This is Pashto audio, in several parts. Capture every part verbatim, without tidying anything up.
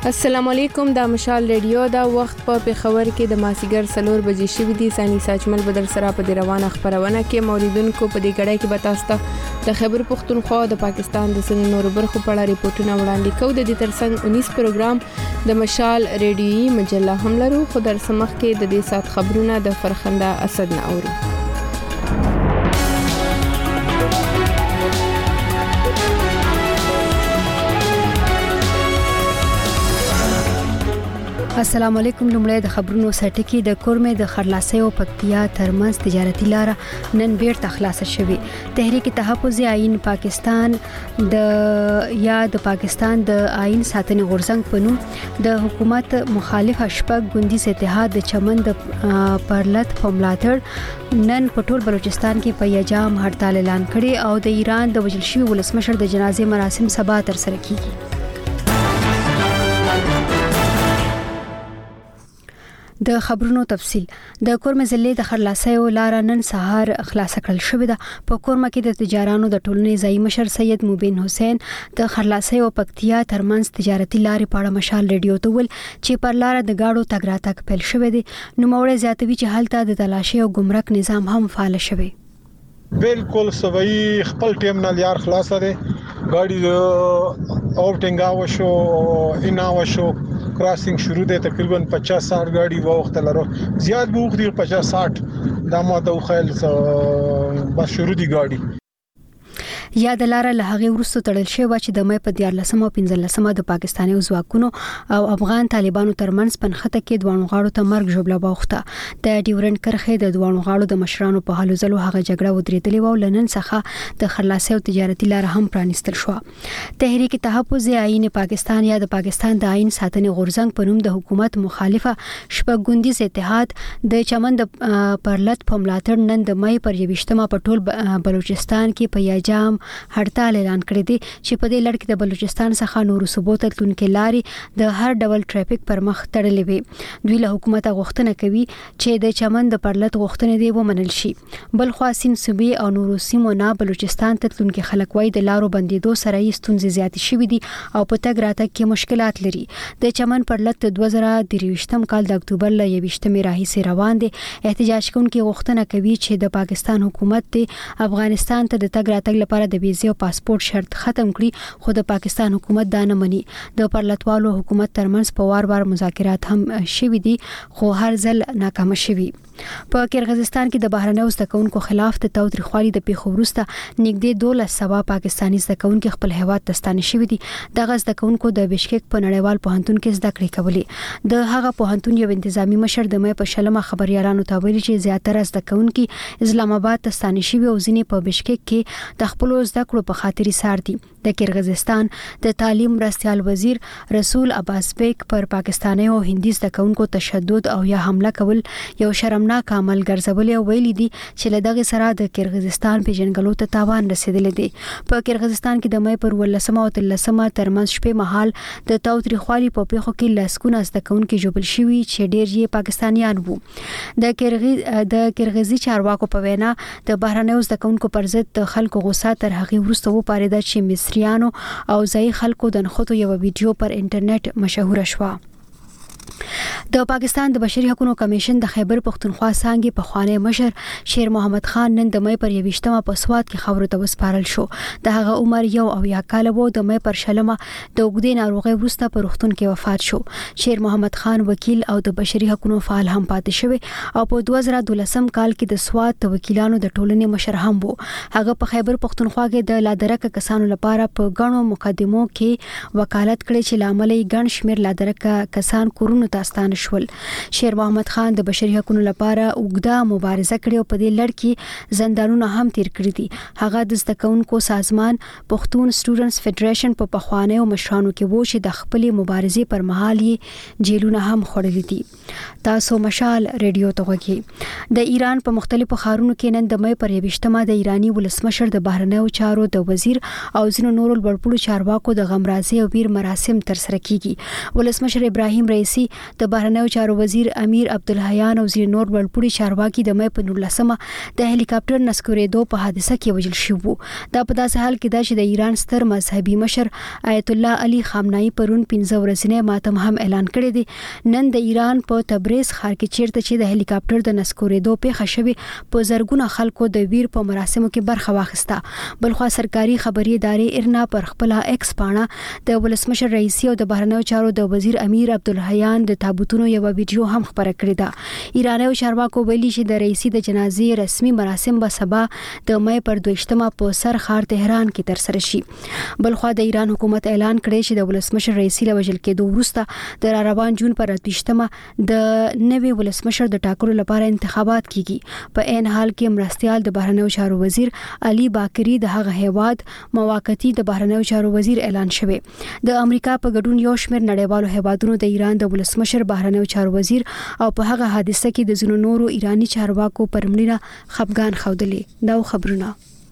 السلام علیکم، دا مشال ریډیو دا وخت په پیښور کې د ماسیګر سلور بجې شوې دي. ثاني ساجمل بدل سره په دې روانه خبرونه کې موریدونکو په دې غړې کې به تاسو ته د خیبر پختونخوا د پاکستان د سن نور برخو په اړه ریپورتونه وړاندې کوو. د دې ترڅنګ انیس پروګرام د مشال ریډیوي مجله هم لرو، خو در سمخ کې د دې سات خبرونه د فرخنده اسد نه اورو. السلام علیکم. لومړی د خبرونو سرټکی. د کورمې د خرلاسۍ او پکتیا ترمنځ تجارتي لار نن بیرته خلاصه شوې. تحریک تحفظ آئین پاکستان د یا د پاکستان د آئین ساتنې غورځنګ په نوم د حکومت مخالف شپږ ګوندیز اتحاد د چمن د پرلط په ملاتړ نن په ټول بلوچستان کې په یجام هړتال اعلان کړي او د ایران د وژل شوي ولسمشر د جنازې مراسم سبا ترسره کیږي. د خبرونو تفصیل. د کورمې ضلع د خرلاسۍ لار نن سهار خلاصه کړل شوې ده. په کورمه کې د تجارانو د ټولنې ځایي مشر سید مبین حسین د خرلاسۍ او پکتیا ترمنځ تجارتي لارې په اړه مشال ریډیو ته ویل چې پر لار د گاډو تګ راتګ پیل شوی دی. نوموړی زیاتوي چې هلته د تلاشي او ګمرک نظام هم فعال شوی. بالکل سوي خپل ټیم نه لار خلاصه ده. ګاډي اوټینګ وشو اینا وشو کراسینګ شروع ده. تقریبا پچاس ساٹھ ګاډي وخت لرو زیات به وخت پچاس ساٹھ دا ماده خیل بس شروع دي ګاډي. یا د لار له هغه ورستو تړل شوی چې د مې په دیارلسمه او پنځلسمه د پاکستاني ځواکونو او افغان طالبانو ترمنځ پنخته کې دوه غاړو ته مرګ ژوبله واوخته. د ډیورنډ کرښې د دوه غاړو د مشرانو په هلو ځلو هغه جګړه ودرېدلې و. لنن څخه د خرلاسۍ او تجارتي لار هم پرانیستل شو. تحریک تحفظ آئین پاکستان یا د پاکستان د آئین ساتنې غورځنګ په نوم د حکومت مخالفه شپږ ګوندیز اتحاد د چمن د پرلط په ملاتړ نن د مې پر یوشتمه په ټول بلوچستان کې په یجام هړتال اعلان کړی دی چې په دې لړ کې د بلوچستان څخه نورو صوبو ته تلونکي لارې د هر ډول ټریفیک پر مخ تړلې وي. دوی له حکومت غوښتنه کوي چې د چمن د پرلط غوښتنې دی ومنل شي. بل خو سین صوبې او نورو سیمو نه بلوچستان ته تلونکي خلک وایي د لارو بندیدو سره یې ستونزې زیاتې شوې دي او په تګ راتګ کې مشکلات لري. د چمن پرلط د دوه زره درویشتم کال د اکتوبر له یویشتمې راهیسې روان دي. احتجاج کوونکي غوښتنه کوي چې د پاکستان حکومت د افغانستان ته د تګ راتګ لپاره د ویزې او پاسپورت شرط ختم کړي، خو د پاکستان حکومت دا نه مني. د پرلطوالو حکومت ترمنځ په وار وار مذاکرات هم شوي دي خو هر ځل ناکام شوي. په کرغزستان کې د بهرنیو زده کوونکو خلاف د تاوتریخوالي د پیښو وروسته نږدې دولس سوه پاکستاني زده کوونکي خپل هیواد ته ستانه شوي دي. دغه زده کوونکو د بشکک په نړیوال پوهنتون کې زده کړې کولې. د هغه پوهنتون یو انتظامی مشر د مې په شلمه خبريالانو ته ویلي چې زیاتره زده کوونکي اسلام آباد ته ستانه شوي او ځینې په بشکک کې د خپل زده کړو په خاطر سار دي. د کرغزستان د تعلیم مرستيال وزیر رسول عباس بیگ پر پاکستاني او هندي زده کوونکو تشدد او یا حمله کول یو شرمناک عمل ګرځولې او ویلي دي چې له دغه سره د کرغزستان پیژنګلو ته تاوان رسیدلی دی. په کرغزستان کې د مې پر ولسمه او تلسمه ترمنځ شپې مهال د تاوتریخوالي په پیښو کې لسګونه زده کوونکي جوړل شوي چې ډېر یې پاکستانیان وو. د کرغز د کرغزي چارواکو په وینا د بهرنیو زده کوونکو پر ضد د خلکو غوسه تر هغه وروسته وپارېده چې مصریانو او ځایي خلکو د نښتو یو ویډیو پر انټرنیټ مشهوره شوه. د پاکستان د بشري حقوقو کمیشن د خیبر پختونخوا څانګې په خوانی مشر شیر محمد خان نن د مې پر یوشتمه په سواد کې خبرو ته وسپارل شو. د هغه عمر یو او یا کال وو. د مې پر شلمه د اوږدې ناروغۍ وروسته په روغتون کې وفات شو. شیر محمد خان وکیل او د بشري حقوقو فعال هم پاتې شوی او په دوه زره دولسم کال کې د سواد د وکیلانو د ټولنې مشر هم وو. هغه په خیبر پختونخوا کې د لادرکه کسانو لپاره په غنو مقدمو کې وکالت کړي چې لامل یې ګڼ شمیر لادرکه کسان کورونو ته ستانه شول. شیر محمد خان د بشري حقوقو لپاره اوږده مبارزه کړې او په دې لړ کې زندانونه هم تیر کړی دي. هغه د زده کوونکو سازمان پښتون سټوډنټس فدریشن په پخوانیو مشرانو کې وو چې د خپلې مبارزې پر مهال یې جیلونه هم خوړلي دي. تاسو مشال ریډیو ته غوږی. د ایران په مختلفو ښارونو کې نن د مې پر یوشتمه د ایرانی ولسمشر د بهرنیو چارو د وزیر او ځینو نورو لوړپوړو چارواکو د غمرازۍ او ویر مراسم ترسره کیږي. ولسمشر ابراهیم رئیسی د بهرنیو چارو وزیر امیر عبدالحیان او ځینې نور لوړپوړي چارواکي د مې په نولسمه د هلیکاپټر نسکورېدو په حادثه کې وژل شوي وو. دا په داسې حال کې ده چې د ایران ستر مذهبي مشر آیت الله علي خامنه‌ای پرون پنځه ورځنی ماتم هم اعلان کړی دی. نن د ایران په تبریز ښار کې چیرته چې د هلیکاپټر د نسکورېدو پیښه شوې په زرګونه خلکو د ویر په مراسمو کې برخه واخیسته. بلخوا سرکاري خبري ادارې ارنا پر خپل ایکس پاڼه د ولسمشر رئیسي او د بهرنیو چارو د وزیر امیر عبدالحیان د تابوتونو یو ویډیو هم خبره کړې ده. ایرانیو چارواکو ویلي چې د رئیسي د جنازې رسمي مراسم به سبا د مې پر دویشتمه په سر ښار تهران کې ترسره شي. بلخوا د ایران حکومت اعلان کړی چې د ولسمشر رئیسي له وژل کېدو وروسته د روان جون پر دویشتمه د نوي ولسمشر د ټاکلو لپاره انتخابات کیږي. په عین حال کې مرستيال د بهرنیو چارو وزیر علي باکری د هغه هیواد موقتی د بهرنیو چارو وزیر اعلان شوی. د امریکا په ګډون یو شمېر نړیوالو هیوادونو د ایران د ولسمشر بهرنیو چارو وزیر او په هغه حادثه کې د ځینو نورو ایرانی چارواکو پر مړینه خفګان ښودلې. دا خبرونه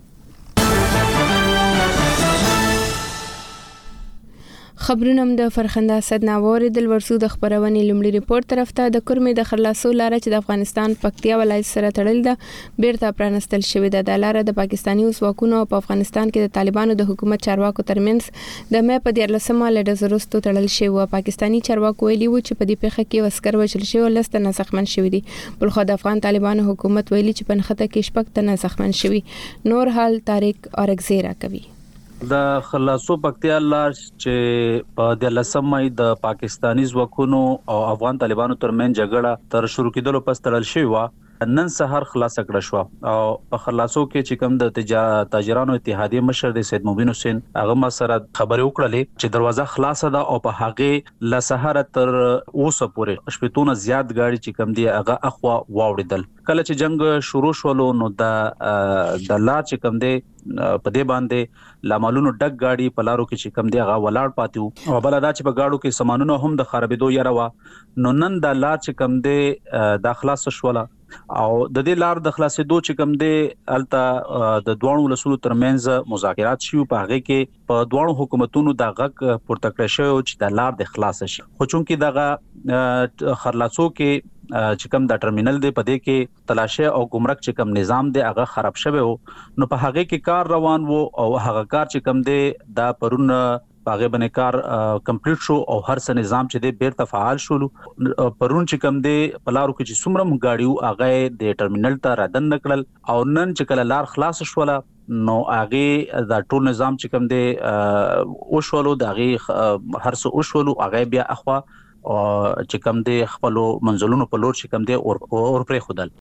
خبرونه د فرخنده صدناوور د ورسو د خبرونې لومړي ریپورت طرف ته د کورمې د خلاصو لاره چې د افغانستان پکتیا ولایت سره تړل ده بیرته پرانستل شوې ده. د لاره د پاکستاني ځواکونو په افغانستان کې د طالبانو د حکومت چارواکو ترمنځ د مې په دیارلسمه لړز وروسته تړل شوې. پاکستاني چارواکو ویلي و چې په دې پیښه کې عسكر وژل شوي او لس تنه زخمن شوي دي. بلخو د افغان طالبانو حکومت ویلي چې په نښته کې شپږ تنه زخمن شوي. نور حال طارق اورګزی را کوي. د خلاصو پکتیا لار چې په د لسمې د پاکستاني ځواکونو او افغان طالبانو ترمن جګړه تر شروع کېدلو پس تړل شوی و. نن سحر خلاص کړه شو او په خلاصو کې چې کوم د تاجرانو اتحادیه مشر د سید مبین حسین هغه ما سره خبرې وکړلې چې دروازه خلاصه ده او په هغه ل سحر تر اوسه پورې شپږونه زیات غاړي چې کوم دی هغه اخوا واوړیدل. کله چې جنگ شروع شولو نو د د لار چې کوم دی په دې باندې لاملونو ډک گاډي په لارو کې چې کم دی هغه ولاړ پاتیو او بل دا چې په گاډو کې سامانونه هم د خرابېدو یاره وا. نو نن د لار چې کم دی د خلاص شوله او د دې لار د خلاصېدو چې کم دی الته د دوه ولسونو ترمنځ مذاکرات شوه. په هغه کې په دوه حکومتونو د غږ پورته کړی شو چې د لار د خلاص شي. خو چونکی دغه خلاصو کې چې کوم د ټرمینل دی په دې کې تلاشه او ګمرک چې کوم نظام دی هغه خراب شوی وو. نو په هغه کې کار روان وو او هغه کار چې کوم دی دا پرون هغه باندې کار کمپلیټ شو او هر څه نظام چې دی بیرته فعال شول. پرون چې کوم دی په لارو کې چې څومره مګاډیو هغه د ټرمینل ته رادن نکړل او نن چې کله لار خلاص شوله نو هغه د ټول نظام چې کوم دی او شولو د هغه هر څه او شولو هغه بیا اخوا او چې کوم دی خپل منزلونو په لور چې کوم دی اور اور پرې خدل.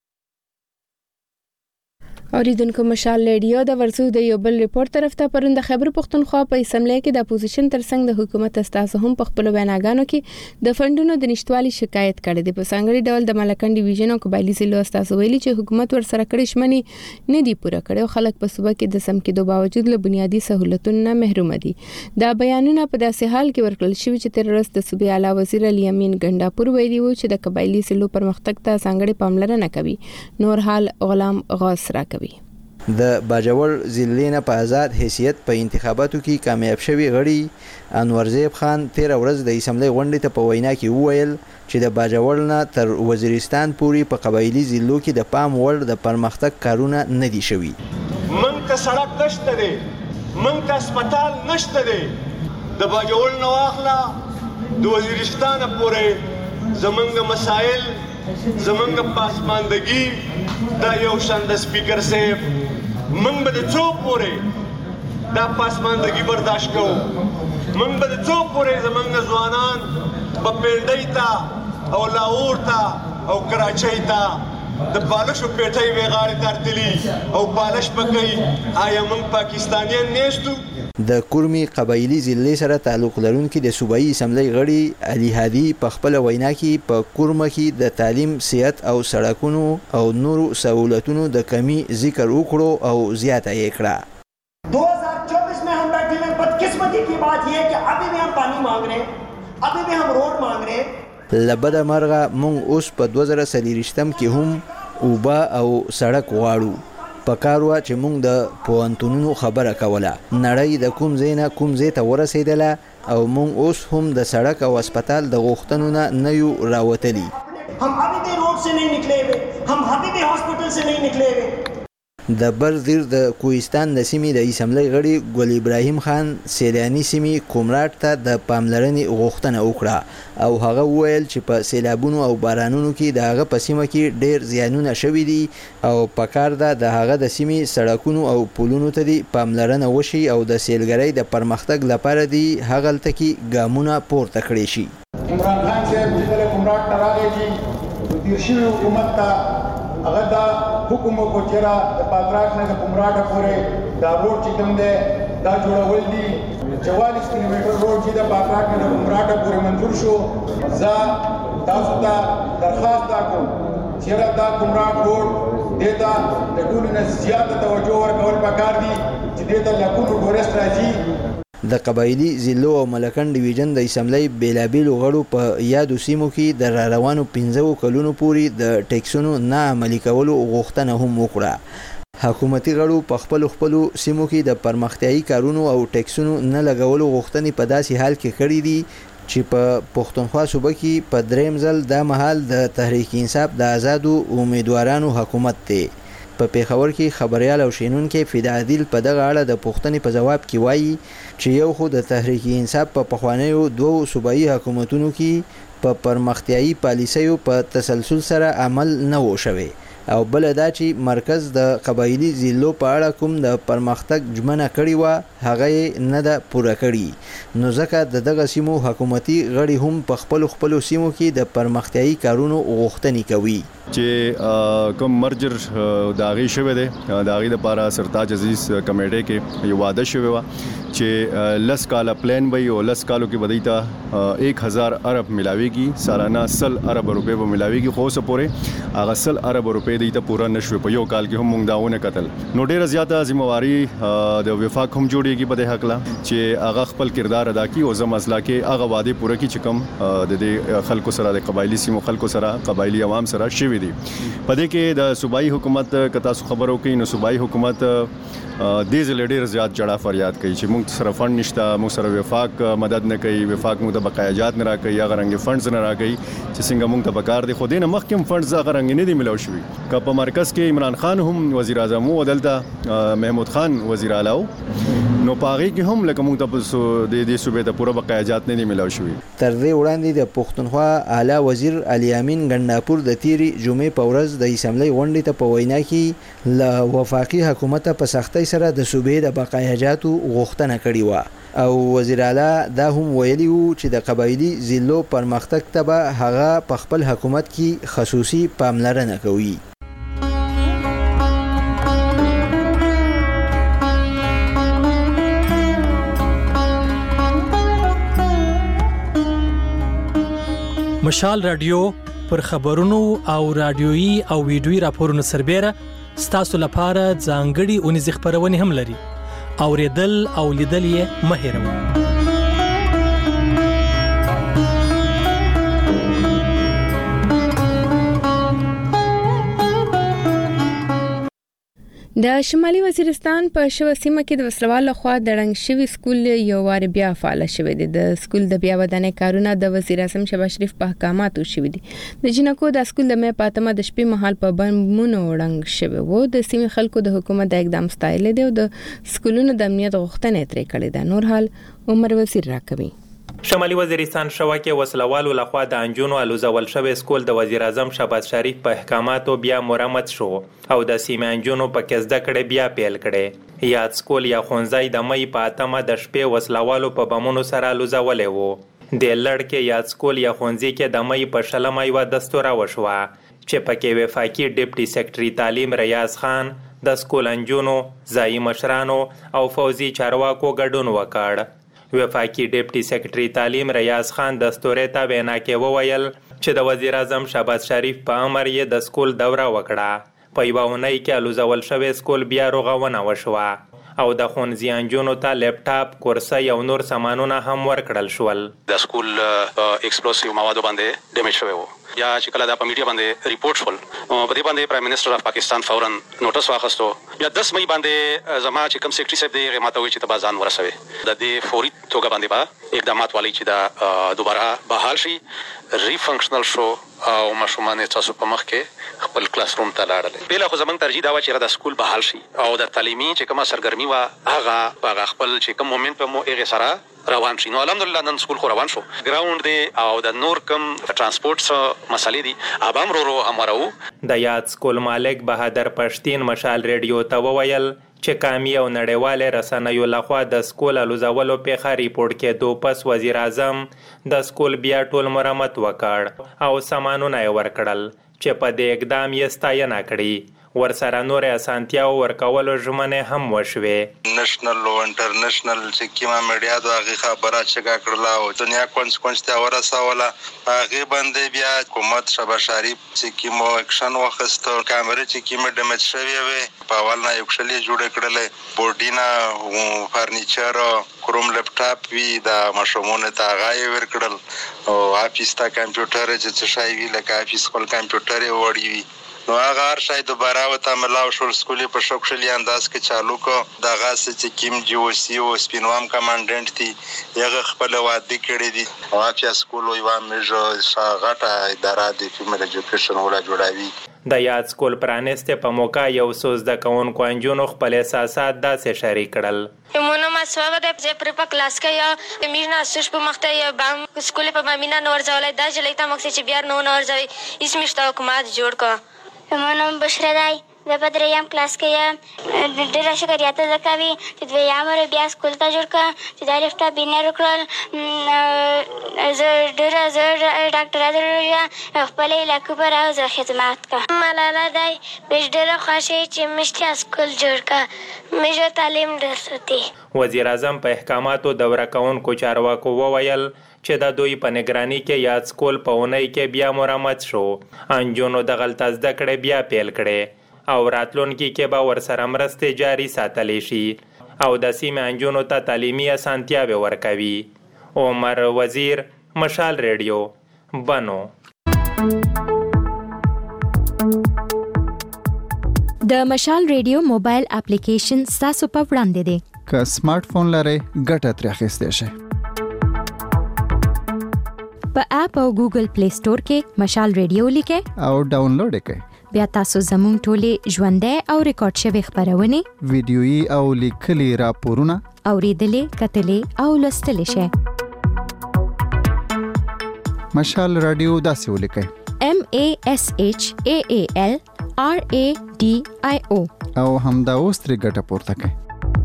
اوریدونکو مشال ریډیو د ورسو د یو بل ریپورت طرف ته پرون د خیبر پښتونخوا په اسمبلی کې د اپوزیشن ترڅنګ د حکومت استازو هم په خپل ویناګانو کې د فندونو د نشټوالي شکایت کړې ده. په څنګه ډول د ملکن ډیویژن او قبایلی ضلع استازو ویلي چې حکومت ور سره کړې شمنې نه دی پوره کړې او خلک په صوبه کې د سم کېدو باوجود له بنیادی سہولتونو نه محروم دي. دا بیانونه په داسې حال کې ورکړل شوی چې تر ورځ د صوبې اعلی وزیر علي امین ګنداپور ویلي و چې د قبایلی ضلع پرمختګ ته څنګه پاملرنه کوي. نور حال غلام غوث را کوي. د باجوړ ضلع نه په آزاد حیثیت په انتخاباتو کې کامیاب شوی غړي انورزیب خان تیر ورځ د اسمبلی غونډې ته په وینا کې وویل چې د باجوړ نه تر وزیرستان پورې په قبایلی ضلعو کې د پام وړ د پرمختګ کارونه نه دي شوي. موږ ته سړک نشته دی، موږ ته هسپتال نشته دی. د باجوړ نه واخله د وزیرستان پورې زمونږ مسائل زمونږ پاسماندګي دا یو شان د سپیکر صاحب موږ به د څو پورې دا پاسماندګي برداشت کوو. موږ به د څو پورې زمونږ ځوانان په پنډۍ ته او لاهور ته او کراچۍ ته د پالشو پیټۍ ویغاړې ترتلي او پالش پکې. آیا موږ پاکستانیان نیستو؟ د کورمي قبایلی ضلع سره تعلق لرونکي د صوبایي اسمبلی غړي علي هادي په خپل وینا کې په کورمه کې د تعلیم، صحت او سړکونو او نورو سہولتونو د کمی ذکر وکړو او زیاته یې کړه. دو ہزار چوبیس میں ہم بیٹھے ہوئے بدقسمتی کی بات یہ ہے کہ ابھی بھی ہم پانی مانگ رہے ہیں، ابھی بھی ہم روڈ مانگ رہے ہیں. لبد مرغه مونږ اوس په دوه زره څلوېښتم کې هم اوبه او سړک غواړو. پکاروا چې موږ د پوهنتونونو خبره کوله. نړۍ د کوم ځای نه کوم ځای ته ورسېدله او موږ اوس هم د سړک او هسپتال د غوښتنو نه نه یو راوتلي. हम अभी भी रोड से नहीं निकले हुए, हम अभी भी हॉस्पिटल से नहीं निकले हुए. د برزیر د کوهستان د سیمې د اسمبلی غړي ګل ابراهیم خان سیلانی سیمې کومراټ ته د پاملرنې غوښتنه وکړه او هغه وویل چې په سیلابونو او بارانونو کې د هغه په سیمه کې ډېر زیانونه شوي دي او پکار ده د هغه د سیمې سړکونو او پلونو ته دی پاملرنه وشي او د سیلګرۍ د پرمختګ لپاره دی هغلته کې ګامونه پورته کړي شي. عمران خان صاحب چې کومراټ ته راغی چې تیر شوي حکومت ته هغه دا حکم وکړو چې را د پاتراک نه د کومراټه پورې دا روډ چې کوم دی دا جوړول دي چوالیس کیلومتر روډ چې د پاتراک نه د کومراټه پورې منظور شو. زه تاسو ته درخواست کوم چې دا کومراټ روډ دې ته د ټولو نه زیاته توجه ورکول پکار دي چې دې ته لکونو ټورست راځي. د قبایلی ضلعو او ملکن ډیویژن د اسمبلی بیلابیلو غړو په یادو سیمو کې د را روانو پنځو کلونو پورې د ټیکسونو نه عملي کولو غوښتنه هم وکړه. حکومتي غړو په خپل خپل سیمو کې د پرمختیايي کارونو او ټیکسونو نه لګولو غوښتنې په داسې حال کې کړې دي چې په پښتونخوا صوبه کې په دریم ځل د مهال د تحریک انصاف د آزادو امیدوارانو حکومت دی. په پیښور کې خبريال او شینونکو فدا عادل په دغه اړه د پوښتنې په جواب کې وایي چې یو خو د تحریک انصاف په پخوانیو دوه صوبایي حکومتونو کې په پرمختیايي پالیسیو په تسلسل سره عمل نه و شوی او بل دا چې مرکز د قبایلی ضلعو په اړه کوم د پرمختګ ژمنه کړې و هغه نه ده پوره کړې. نو ځکه د دغه سیمو حکومتي غړي هم په خپل خپل سیمو کې د پرمختیايي کارونو غوښتنې کوي چې کوم مرجر داغي شوه دی داغي د لپاره سرتاج عزیز کمیټه کې یو وعده شوی و چې لس کاله پلان وي او لس کالو کې بدایته एक हज़ार ارب ملاويږي سالانه سل ارب روپے به ملاويږي خو څه پورې هغه سل ارب روپے دی ته پورا نشوي په یو کال کې هم موږ داونه قتل. نو ډیره زیاته ذمہواری د وفاق هم جوړیږي په دې حق لا چې هغه خپل کردار ادا کوي او زم مسله کې هغه وعده پوره کوي چې کوم د دې خلکو سره د قبایلی سیمو خلکو سره قبایلی عوام سره شوي دي. په دې کې د صوبایي حکومت کتا خبرو کوي نو صوبایي حکومت دې ځل ډیر زیات جړه فریاد کوي چې موږ سره فند نشته موږ سره وفاق مدد نه کوي وفاق موږ د بقایاجات نه راکوي یا غرنګ فندز نه راکوي چې څنګه موږ ته بکار دي خو دې نه مخکې فندز غرنګ نه دي ملو شوی. که په مرکز کې عمران خان هم وزیر اعظم او دلته محمود خان وزیر اعلی نو پاغي کې هم لکه موږ ته د دې صوبې ته پوره بقایاجات نه دي ملو شوی. تر دې وړاندې د پښتونخوا اعلی وزیر علي امین ګنداپور د تیری جمعې په ورځ د اسمبلی غونډې ته په وینا کې له وفاقي حکومت په سختۍ سره د صوبې د بقایاجاتو غوښتنه کړې و او وزیر اعلی دا هم ویلي وو چې د قبایلی ضلعو پرمختګ ته به هغه په خپل حکومت کې خصوصي پاملرنه کوي. مشال رادیو پر خبرونو او رادیويي او ویډیويي راپورونو سربېره ستاسو لپاره ځانګړي اونیز خبرونه هم لري. اوریدل او لیدل یې مه هېروئ. د شمالي وزیرستان په شوه سیمه کې د وسلوال لخوا د رنګ شوی سکول یو وار بیا فعال شوی دی. د سکول د بیا ودانۍ کارونه د وزیر اعظم شهباز شریف په احکاماتو شوی دي. د جنکو د سکول د مې پاتمه د شپې مهال په بمونو رنګ شوی وو. د سیمې خلکو د حکومت د اقدام ستایل دي او د سکولونو د امنیت غوښتنې ترې کړې ده. نور حال عمر وزیر راکوي. شمالي وزیرستان شوه کې وسلوالو لخوا د انجونو الوزول شوی سکول د وزیر اعظم شهباز شریف په احکاماتو بیا مرمت شو او د سیمې انجونو په کې زده کړې بیا پیل کړي. یاد سکول یا خونځای د مې په اتمه د شپې وسلوالو په بمونو سره الوزولې وو. د لړکې یاد سکول یا خونځي کې د مې په شلمه یو دستوره وشوه چې پکې وفاقي ډیپټي سیکرټري تعلیم ریاض خان د سکول انجونو ځایي مشرانو او فوزي چارواکو ګډون وکړ. وفاقي ډیپټي سیکرټري تعلیم ریاض خان دستورې ته وینا کې وویل چې د وزیر اعظم شهباز شریف په امر یې د سکول دوره وکړه. په یوه اونۍ کې الوزول شوی سکول بیا رغونه وشوه او د ښوونځي انجونو ته لیپټاپ کورسۍ او نور سامانونه هم ورکړل شول. د سکول ایکسپلوسیو موادو باندې ډیمیج شوی و یا چې کله دا په میډیا باندې ریپورت شول په دې باندې پرایم منسٹر اف پاکستان فورن نوټس واخستو یا دس مئی باندې زما چې کوم سیکریټری صاحب دی ماته وی چې تبازان ورسوي د دې فوري توګه باندې با اقدامات والی چې دا دوباره بحال شي ری فنکشنل شو او ماشومان تاسو په مخ کې خپل کلاس روم ته لاړل. بل خو زمونږ ترجیح دا و چې د سکول بحال شي او د تعلیمي چې کومه سرګرمي وا هغه هغه خپل چې کوم مومنت په مو هغه سره روان شي. نو الحمدلله نن سکول خو روان شو. ګراوند دی او د نور کوم ترانسپورت مسلې دي ابام رو رو امرو. د یاد سکول مالک بهادر پښتين مشال ریډیو ته وویل چې کامی او نړیواله رسنیو لخوا د سکول الوزولو پیښه ریپورت کې دو پس وزیر اعظم د سکول بیا ټول مرمت وکړ او سامانونه یې ورکړل چې په دې اقدام یې ستاینه کړې. ورسره نور اسانتیا ورکولو ژمنه هم وشوه. نېشنل او انټرنیشنل چې کیما میډیا د هغه خبره چې کړلا او دنیا کونسکونس ته ورسوله هغه باندې بیا حکومت شبا شریف چې کیمو اکشن واخستو کیمرې چې کیمه ډیمیج شوی وي په اول نه یو شلې جوړ کړل بورډینا فرنیچر کروم لپټاپ وی د ماشومونه ته غای ور کړل او افیس ته کمپیوټر چې شای وی لکه افیس خپل کمپیوټر یې وړي وی نو هغه هر شای دوباره وته ملاو شو سکولي په شوکشلي انداز کې چالو کو دغه چې کیم جی او سی او سپینوام کمانډنټ دي یغه خپل وادي کړی دي او چې سکول یو مېجو شاغټه اداره د فیمل ایجوکیشن ولا جوړاوي. د یاد سکول پرانسته په موقع یو سوز د کونکو انجونو خپل احساسات داسې شریک کړل. مونږ ما سوغه د چې په کلاس کې یا مینا سوش په مخته یا بام سکول په مامینا نور ځولای دا چې لیتا مخ چې بیا نو نور ځوي اس مشته حکومت جوړ کو. مونږ بشرا دای د پدریام کلاس کې یا ډېر شکریات زکوي چې دوی امر بیا سکول ته جوړ کا چې دا لفټا بینر کړل از ډېر از ډاکټر ادریا خپل علاقې پر او زه خدمات کا ملاله دای بش ډېر خوشی چې مشته سکول جوړ کا مې تعلیم درسوتی. وزیر اعظم په احکاماتو دوره کونکو چارواکو وویل چې د دوی په نگرانی کې یاد سکول په اونۍ کې بیا مرمت شو. انجونو د غلط زده کړې بیا پیل کړي او راتلونکي کې به ورسره مرستې جاري ساتلی شي او د سیمې انجونو ته تعلیمي اسانتیاوې ورکوي. عمر وزیر مشال ریډیو بنو. د مشال ریډیو موبایل اپلیکیشن تاسو په وړاندې دی. که سمارټ فون لرئ ګټه ترې اخیستی شئ. په اپ او ګوګل پلی سٹور کې مشال ریډیو لیکئ او ډاونلوډ یې کړئ. بیا تاسو زموږ ټولې ژوندۍ او ریکارډ شوي خبرونه ویډیويي او لیکلي راپورونه اوریدلې کتلې او لوستلی شئ. مشال رادیو داسې ولیکئ M A S H A A L R A D I O او همدا اوس ترې ګټه پورته کړئ.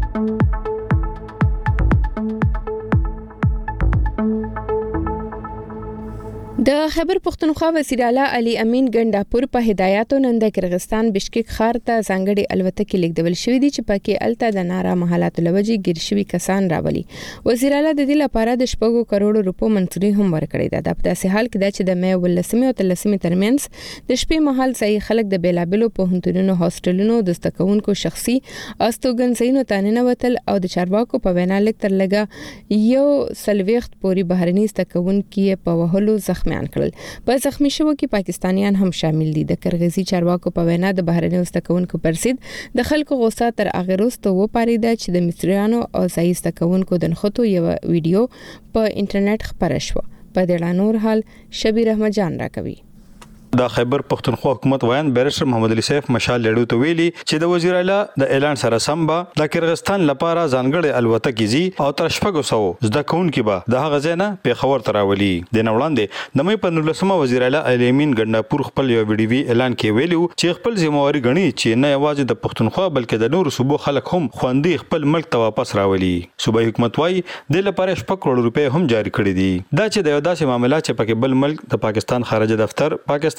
د خیبر پختونخوا وزیر اعلی علي امین ګنداپور په هدایاتو نن د کرغستان بشکک ښار ته ځانګړي الوتکې لیږدول شوې دي چې پکې الته د نارا محلات لوجي ګیر شوي کسان راولي. وزیر اعلی د دې لپاره د شپږو کروڑو روپو منځوري هم ورکړې ده. د داسې حال کې د چې د مې ولسمې او تلسمې ترمنځ د شپې مهال ځای خلک د بیلابلو پوهنتونونو هاستلونو د استکونکو شخصي استوګنځینو تانه وتل او د چارواکو په وینا لیک تر لګا یو سلويخت پوری بهرني استکونکو په وهلو زخمي کړل. په زخمی شوو کې پاکستانیان هم شامل دي. د کرغزي چارواکو په وینا د بهرني استکونکو پرسید د خلکو غوسه تر اغروستو و پاریده چې د مصریانو او ځای استکونکو د نخښتو یو ویډیو په انټرنیټ خبره شو. په دې اړه نور حال شبیر احمد جان راکوي. د خیبر پختونخوا حکومت وایان بیرسټر محمد علي سیف مشال لړو ته ویلي چې د وزیر اعلی د اعلان سره سم به د کرغستان لپاره ځانګړي الوتکې زی او تر شپږو سو زده کوونکي به د هغه ځای نه پیښور ته راولي. د نن وړاندې د مې په نولسمه وزیر اعلی علي امین ګنداپور خپل یو ویډیوي اعلان کې ویلو چې خپل ذمہواری غني چې نه یوازې د پختونخوا بلکې د نورو صوبو خلک هم خوندي خپل ملک ته واپس راولي. صوبایي حکومت وايي د لپاره شپږ کروڑ روپۍ هم جاری کړي دي. دا چې د یو داسې معاملې چې پکې بل ملک د پاکستان خارجه دفتر پاکستان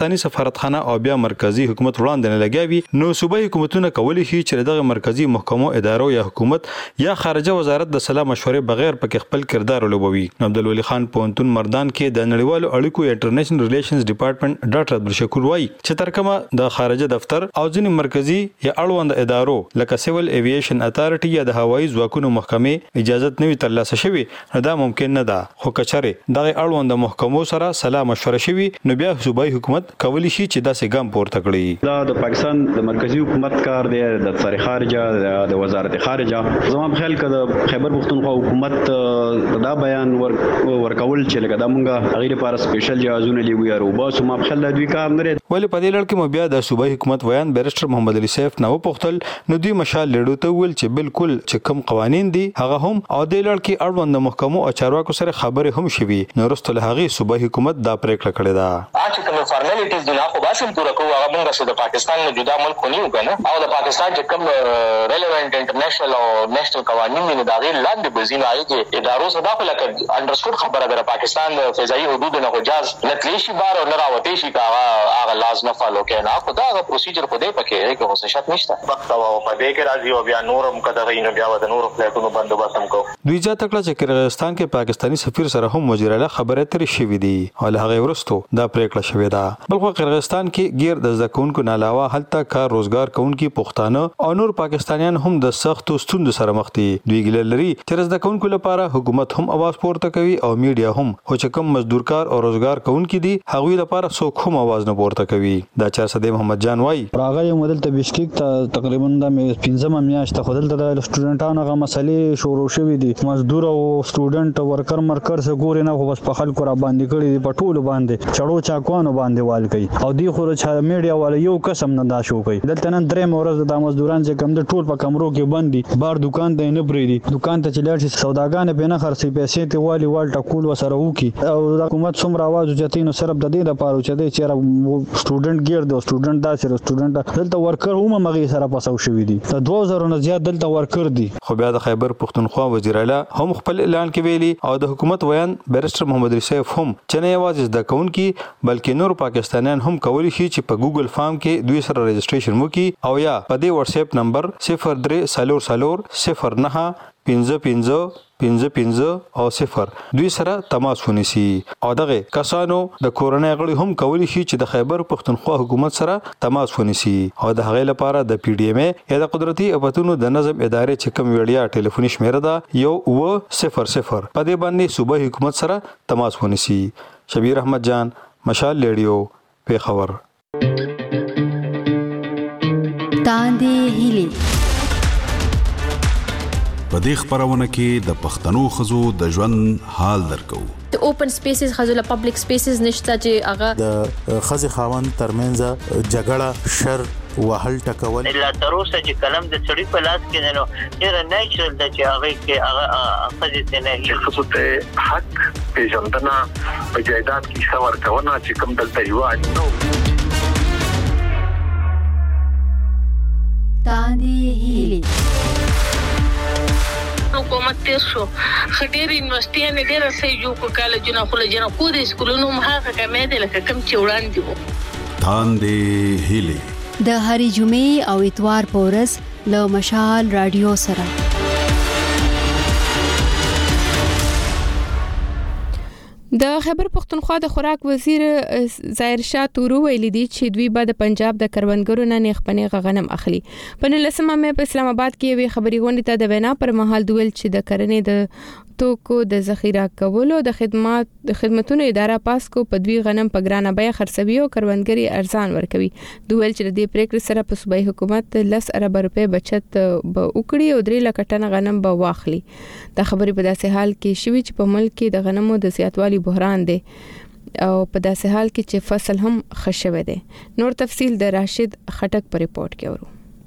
پاکستانی سفارتخانه او بیا مرکزی حکومت وړاندې نه لګیاوي نو صوبایي حکومتونه کولی شي چې دغه مرکزی محکمو ادارو یا حکومت یا خارجه وزارت د سلا مشورې بغیر پکې خپل کردار ولوبوي. عبدالولي خان پونتون مردان کې د نړیوالو اړیکو انټرنیشنل ریلیشنز ډپارټمنټ ډاکټر عبدالشکور وایي چې تر کومه د خارجه دفتر او ځینې مرکزی یا اړوند ادارو لکه سیول ایویشن اتارټي یا د هوایي ځواکونو محکمې اجازه نه وي ترلاسه شوی نو دا ممکن نه ده خو کچره دغه اړوند محکمو سره سلا مشوره شوی نو بیا صوبایي حکومت کولی شي چې داسې ګام پورته کړي. دا د پاکستان د مرکزی حکومت کار دی د دفتر خارجه د وزارت خارجه زموږ په خیال کې د خیبر پختونخوا حکومت دا بیان ور ورکول چې لکه دا مونږه غیر لپاره سپیشل جهازونه لیږو یا روبا سو ما په خیال دوی کار نه لري. ولې په دې لړ کې مو بیا د صوبایي حکومت ویان بیرسټر محمد علي سیف نو پختل نو دوی مشال لړو ته ویل چې بالکل چې کوم قوانين دي هغه هم او د لړ کې اړوند محکمو او چارواکو سره خبرې هم شوي نو رسول هغه صوبایي حکومت دا پریکړه کړې ده چې کوم فارمالیټیز دي خو باسم پوره کوو هغه موږ د پاکستان نه جدا ملک نه یو کنه او د پاکستان چې کوم ریلیونټ انټرنیشنل او نېشنل قوانين دي دا غیر لاندې بزینه ایږي ادارو صدا خو لکه انډرسټوډ خبره ده پاکستان د فضایي حدود نه جاز نتلیشي بار او نه راوتی شي کا هغه لاز نه فالو کنه خو دا پروسیجر په دې پکې کې هوڅ شت نشته وخت او په دې کې راځي او بیا نورم کده غي نو بیا د نورو فلټونو بندوبست هم کو. دوی ځا تکړه چې قرغیزستان کې پاکستانی سفیر سره هم وزیر اعلی خبرې ترې شوې دي او له هغه ورستو دا پریکړه شوې ده. بلخو قرغیزستان کې غیر د ځکونکو نه علاوه هلته کار روزګار کوونکي پښتانه او نور پاکستانیان هم د سختو ستوندو سره مخ دي. دوی ګل لري چې د ځکونکو لپاره حکومت هم आवाज پورته کوي او میډیا هم خو چې کوم مزدورکار او روزګار کوونکي دي هغوی لپاره څوک هم आवाज نه پورته کوي. دا چار صدې محمد جان وای راغی مدل ته بشکیک ته تقریبا د پنځمه میاشت خو دلته د سټوډنټانو غو مسلې شروع شوې دي مزدور او سټوډنټ ورکر مرکر سره ګوري نه خو بس په خلکو را باندې کړي دي په ټولو باندې چړو چاکوانو باندې وال کوي او دی خو چې میډیا ولا یو قسم نه دا شو کوي دلته نن درې مورز د مزدوران چې کم د ټول په کمرو کې بندي بار دکان ته نه بریدي دکان ته چلار شي سوداګان به نه خرڅي پیسې ته والی وال ټکول وسره وکي او د حکومت څومره आवाज جتینو صرف د دې لپاره چې د چیرې سټوډنټ ګیر د سټوډنټ دا سره سټوډنټ دلته ورکر هم مغي سره پاسو شوی دي د دوه زره نه زیات دلته ورکر دي. خو بیا د خیبر پختونخوا وزیر اعلی هم خپل اعلان کې ویلي او د حکومت ویان بیرسټر محمد علي سیف هم چې نه یوازې د کونکي بلکې نور پاکستانیان هم کولی شي چې په ګوګل فارم کې دوی سره رجسټریشن وکړي او یا په دې واتس اپ نمبر صفر درې سالور سالور صفر نه پنځه پنځه پنځه پنځه او صفر دوی سره تماس ونیسي او دغه کسانو د کورونای غړي هم کولی شي چې د خیبر پختونخوا حکومت سره تماس ونیسي او د هغې لپاره د پی ډی ایم یا د قدرتي اپتونو د نظم ادارې چې کوم وړیا ټلیفوني شمیره ده یو و صفر صفر په دې باندې صوبایي حکومت سره تماس ونیسي. شبیر احمد جان مشال ریډیو پیښور. تاندې هیلي په دې خبرونه کې د پښتنو خزو د ژوند حال درکو د اوپن سپیسز خزو له پبلک سپیسز نشته چې هغه د خزي خاوند ترمنځ جګړه شر وهل ټکول لا تر اوسه چې کلم د چړې په لاس کې نه ډېر نیچرل د چې هغه کې هغه خزي ته نه خصوص ته حق پیژندنه په جایداد کې څور کونه چې کوم دلته یو نو تاندې هیلي حکومت تیر شو خډیر یونیورسيټي نه ډیر سې جو کو کالجونه خو له جنا کو د سکولونو مخه کمې دي لکه کم چې وړاندې وو. تاندې هیلي د هری جمعې او اتوار پورز له مشال رادیو سره د خیبر پختونخوا د خوراک وزیر ظاهر شاه تورو ویل دي چې دوی به د پنجاب د کروندګرو نه نېخپنې غنم اخلي. په نولسمه مې په اسلام آباد کې وی خبري غونډه ته د وینا پر مهال دویل چې د کرنې د توکو د ذخیره کولو د خدمات د خدماتو اداره پاسکو په دوی غنم په ګرانه بیه خرڅوي او کروندګري ارزان ورکوي. دویل چې د پریکړې سره په صوبایي حکومت لس ارب روپے بچت به وکړي او درې لک ټن غنم به واخلي. دا خبري په داسې حال کې شوي چې په ملک کې د غنمو د زیاتوالي بحران دی او په داسې حال کې چې فصل هم خښوي دی. نور تفصيل د راشد خټک په ریپورت کې ورو.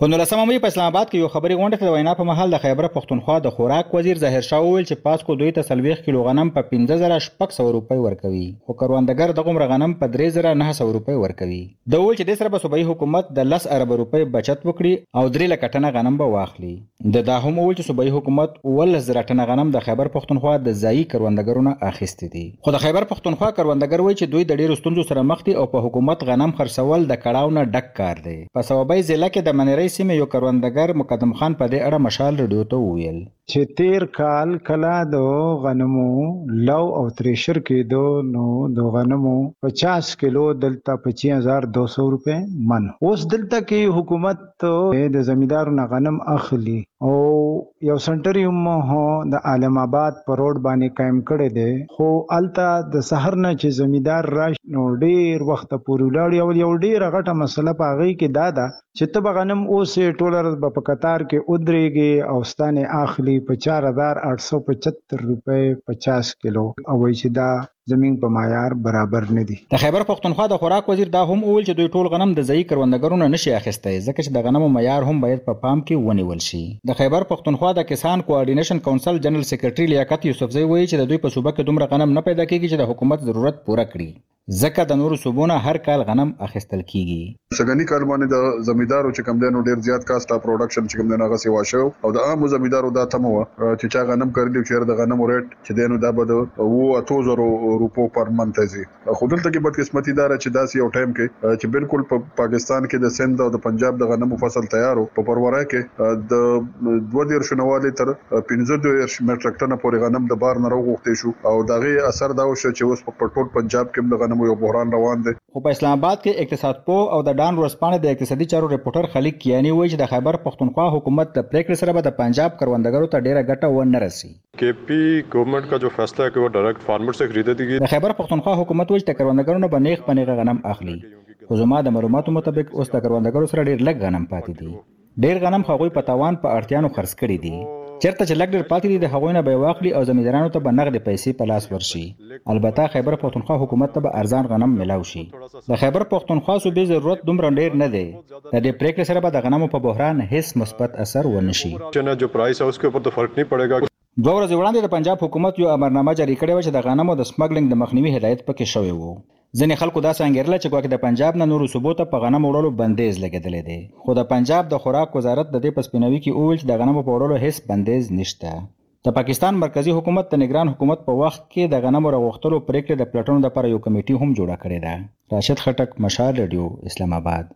په نولسمه مې په اسلام آباد کې یو خبري غونډه کې د وینا په مهال د خیبر پښتونخوا د خوراک وزیر ظاهر شاه وویل چې پاسکو دوی ته څلوېښت کیلو غنم په پنځه زره شپږ سوه روپۍ ورکوي خو کروندګر دغومره غنم په درې زره نهه سوه روپۍ ورکوي. د وویل چې دې سره به صوبایي حکومت د لس اربه روپۍ بچت وکړي او درې لکه ټنه غنم به واخلي. د دا هم وویل چې صوبایي حکومت اوولس زره ټنه غنم د خیبر پښتونخوا د ځایي کروندګرو نه اخیستي دي. خو د خیبر پښتونخوا کروندګر وایي چې دوی د ډېرو ستونزو سره مخ دي او په حکومت غنم خرڅول د کړاو نه ډک کار دی. په صوابۍ ضلع کې د منرۍ سیمې یو کروندګر مقدم خان په دې اړه مشال رادیو ته وویل چې تیر کال کلا د غنمو لو او تریشر کې دو نو د غنمو پچاس کیلو دلته پچیس هزار دو سو روپے من. اوس دلته کې حکومت د زمیندارو نه غنم اخلي او یو سنټریوم هو د عالم آباد پر روډ باندې قائم کړی دی خو الته د سحر نه چې زمیندار راش نو ډیر وخت پورې ولاړ یو یو ډیر غټه مسله په هغه کې دا ده چې ته غنم اوس ټولر په قطار کې ودرېږي او ستانه اخلي په چار هزار آठ سو پچہتر روپے پچاس کیلو او چې دا زمين په معیار برابر نه دي. د خیبر پښتونخوا د خوراک وزیر دا هم وویل چې دوی ټول غنم د ځایي کروندګرو نه نشي اخیستی ځکه چې د غنمو معیار هم باید په پام کې ونیول شي. د خیبر پښتونخوا د کسان کوارډینیشن کونسل جنرال سیکریټري لیاقت یوسفزئی وایي چې د دوی په صوبه کې دومره غنم نه پیدا کیږي چې د حکومت ضرورت پوره کړي ځکه د نورو صوبونو هر کال غنم اخیستل کیږي. سګنی کال باندې د زمیندارو چې کم دینو ډیر زیات کاسټ اف پروډکشن چې کم دینو هغه سیوا شو او د عام زمیندارو دا تمو چې چا غنم کړلی چې د غنمو ریټ چې دینو دا بده وو اتو زرو روپو پر منت زی. خو دلته کې بدقسمتي دار چې داسې یو ټایم کې چې بالکل په پاکستان کې د سند او د پنجاب د غنمو فصل تیارو په پرورای کې د دوه ډیر شنواله تر پنځه ډیر میټریک ټن پورې غنم د بار نه راغوښته شو او دغه اثر دا وشو چې اوس په ټول پنجاب کې د غنمو یو بحران روان دی. خو په اسلام آباد کې اقتصاد پو او د ډان ورسپانې د اقتصادي چارو ریپورټر خلیق کیانی وایي چې د خیبر پښتونخوا حکومت د پریکړې سره به د پنجاب کروندګرو ته ډیره ګټه ونه رسي. के पी गवर्नमेंट का जो फैसला है कि वो डायरेक्ट फार्मर से खरीदेगी. د خیبر پښتونخوا حکومت وایي چې کروندګرو نه بنیغ پنیغه غنم اخلي. خو زما د معلوماتو مطابق اوس د کروندګرو سره ډیر لږ غنم پاتې دي. ډیر غنم خو په تاوان په اړتیانو خرڅ کړي دي. چیرته چې لګ ډیر پاتې دي د هغوی نه به واخلي او زمیندارانو ته به نغد پیسې په لاس ورشي. البته خیبر پښتونخوا حکومت ته به ارزان غنم ملاو شي. د خیبر پښتونخوا صوبې ضرورت دومره ډیر نه دی. د دې پریکړې سره به د غنمو په بحران هیڅ مثبت اثر ونه شي. जो प्राइस है उसके ऊपर तो फर्क नहीं पड़ेगा. دوه ورځې وړاندې د پنجاب حکومت یو امرنامه جاری کړې و چې د غنمو د سمګلینګ د مخنیوي هدایت پکې شوی وو. ځینې خلکو دا څنګهرله چې ګواکې د پنجاب نه نورو صوبو ته په غنمو وړلو بندیز لګېدلی دی. خو د پنجاب د خوراک وزارت د دې په سپینوي کې وویل چې د غنمو په وړلو هیڅ بندیز نشته. د پاکستان مرکزی حکومت د نگران حکومت په وخت کې د غنمو راغوښتلو پریکړې د پلټنو لپاره یو کمیټي هم جوړه کړې ده. راشد خټک، مشال ریډیو، اسلام آباد.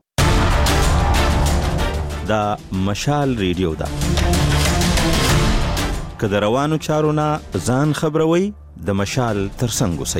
دا مشال ریډیو ده که د روانو چارو نه ځان خبروي د مشال ترڅنګ اوسئ.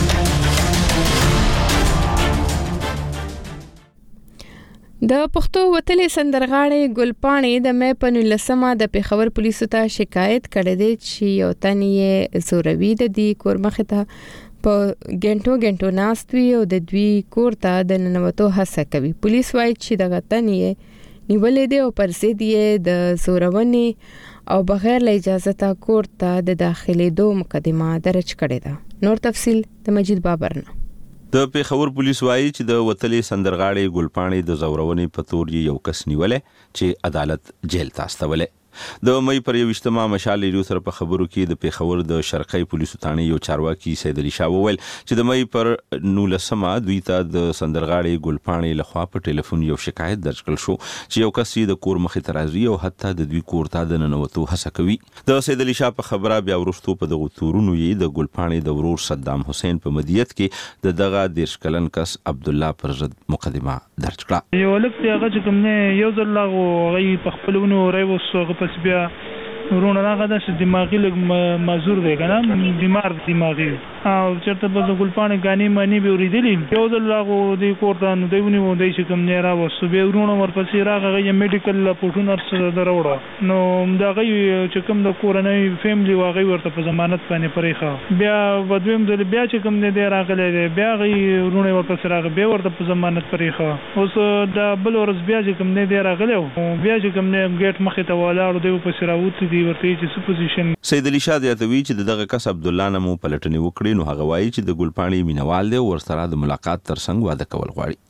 د پښتو وتلې سندرغاړې ګلپاڼې د مې په نولسمه د پېښور پولیسو ته شکایت کړی دی چې یو تن یې زوروي د دې کور مخې ته په ګنټو ګنټو ناست وي او د دوی کور ته د ننوتو هڅه کوي. پولیس وایي چې دغه تن یې نیولې دی او پر ضد یې د زورونې او بغیر له اجازته کور ته د داخلېدو مقدمه درج کړې ده. نور تفصیل د مجید بابر نه. د پېښور پولیس وایي چې د وتلې سندرغاړې ګلپاڼې د زورونې په تور یو کس نیولې چې عدالت جیل ته استولې. د مې پر یوشتمه مشال ریډیو سره په خبرو کې د پېښور د شرقي پولیسو ثانې یو چارواکي سید علي شاه وویل چې د مې پر نولسمه دوی ته د سندرغاړې ګلپاڼې لخوا په ټلیفون یو شکایت درج کړل شو چې یو کس د کور مخې ته راځي او حتی د دوی کور ته د ننوتو هڅه کوي. د سید علي شاه په خبره بیا وروستو په دغه تورونو یې د ګلپاڼې د ورور صدام حسین په مدیریت کې د دغه دیرش کلن کس عبد الله پر ضد مقدمه درج کړه. یو لکه هغه چې کوم نه یو ځل لاغو غي په خپلونو ریوسو پس بیا ورونه راغه د دماغي لګ مازور دی کنه بیمار دماغي او چرته په ګلپاڼې غاني مانی به ورېدلی یو ځل راغو د کوړه نو دیونی مو دای چې کوم نه را وسو به ورونه ورپسې راغه یې میډیکل پورټونر سره دروړه نو دا غي چې کوم د کورنۍ فیملی واغې ورته په ضمانت باندې پرېخه بیا ودویم ځل بیا چې کوم نه دی راغله بیا غي ورونه ورپسې راغه به ورته په ضمانت پرېخه اوس دا بل ورځ بیا چې کوم نه دی راغله بیا چې کوم نه ګیټ مخې ته ولاړ دی په سراوت دی ورته چې سپوزیشن. سید علي شاه یادوي چې دغه کس عبد الله نمو پلټنې وکړي نو هغه وایي چې د ګلپاڼې مینوال دی او ورسره د ملاقات ترڅنګ واده کول غواړي.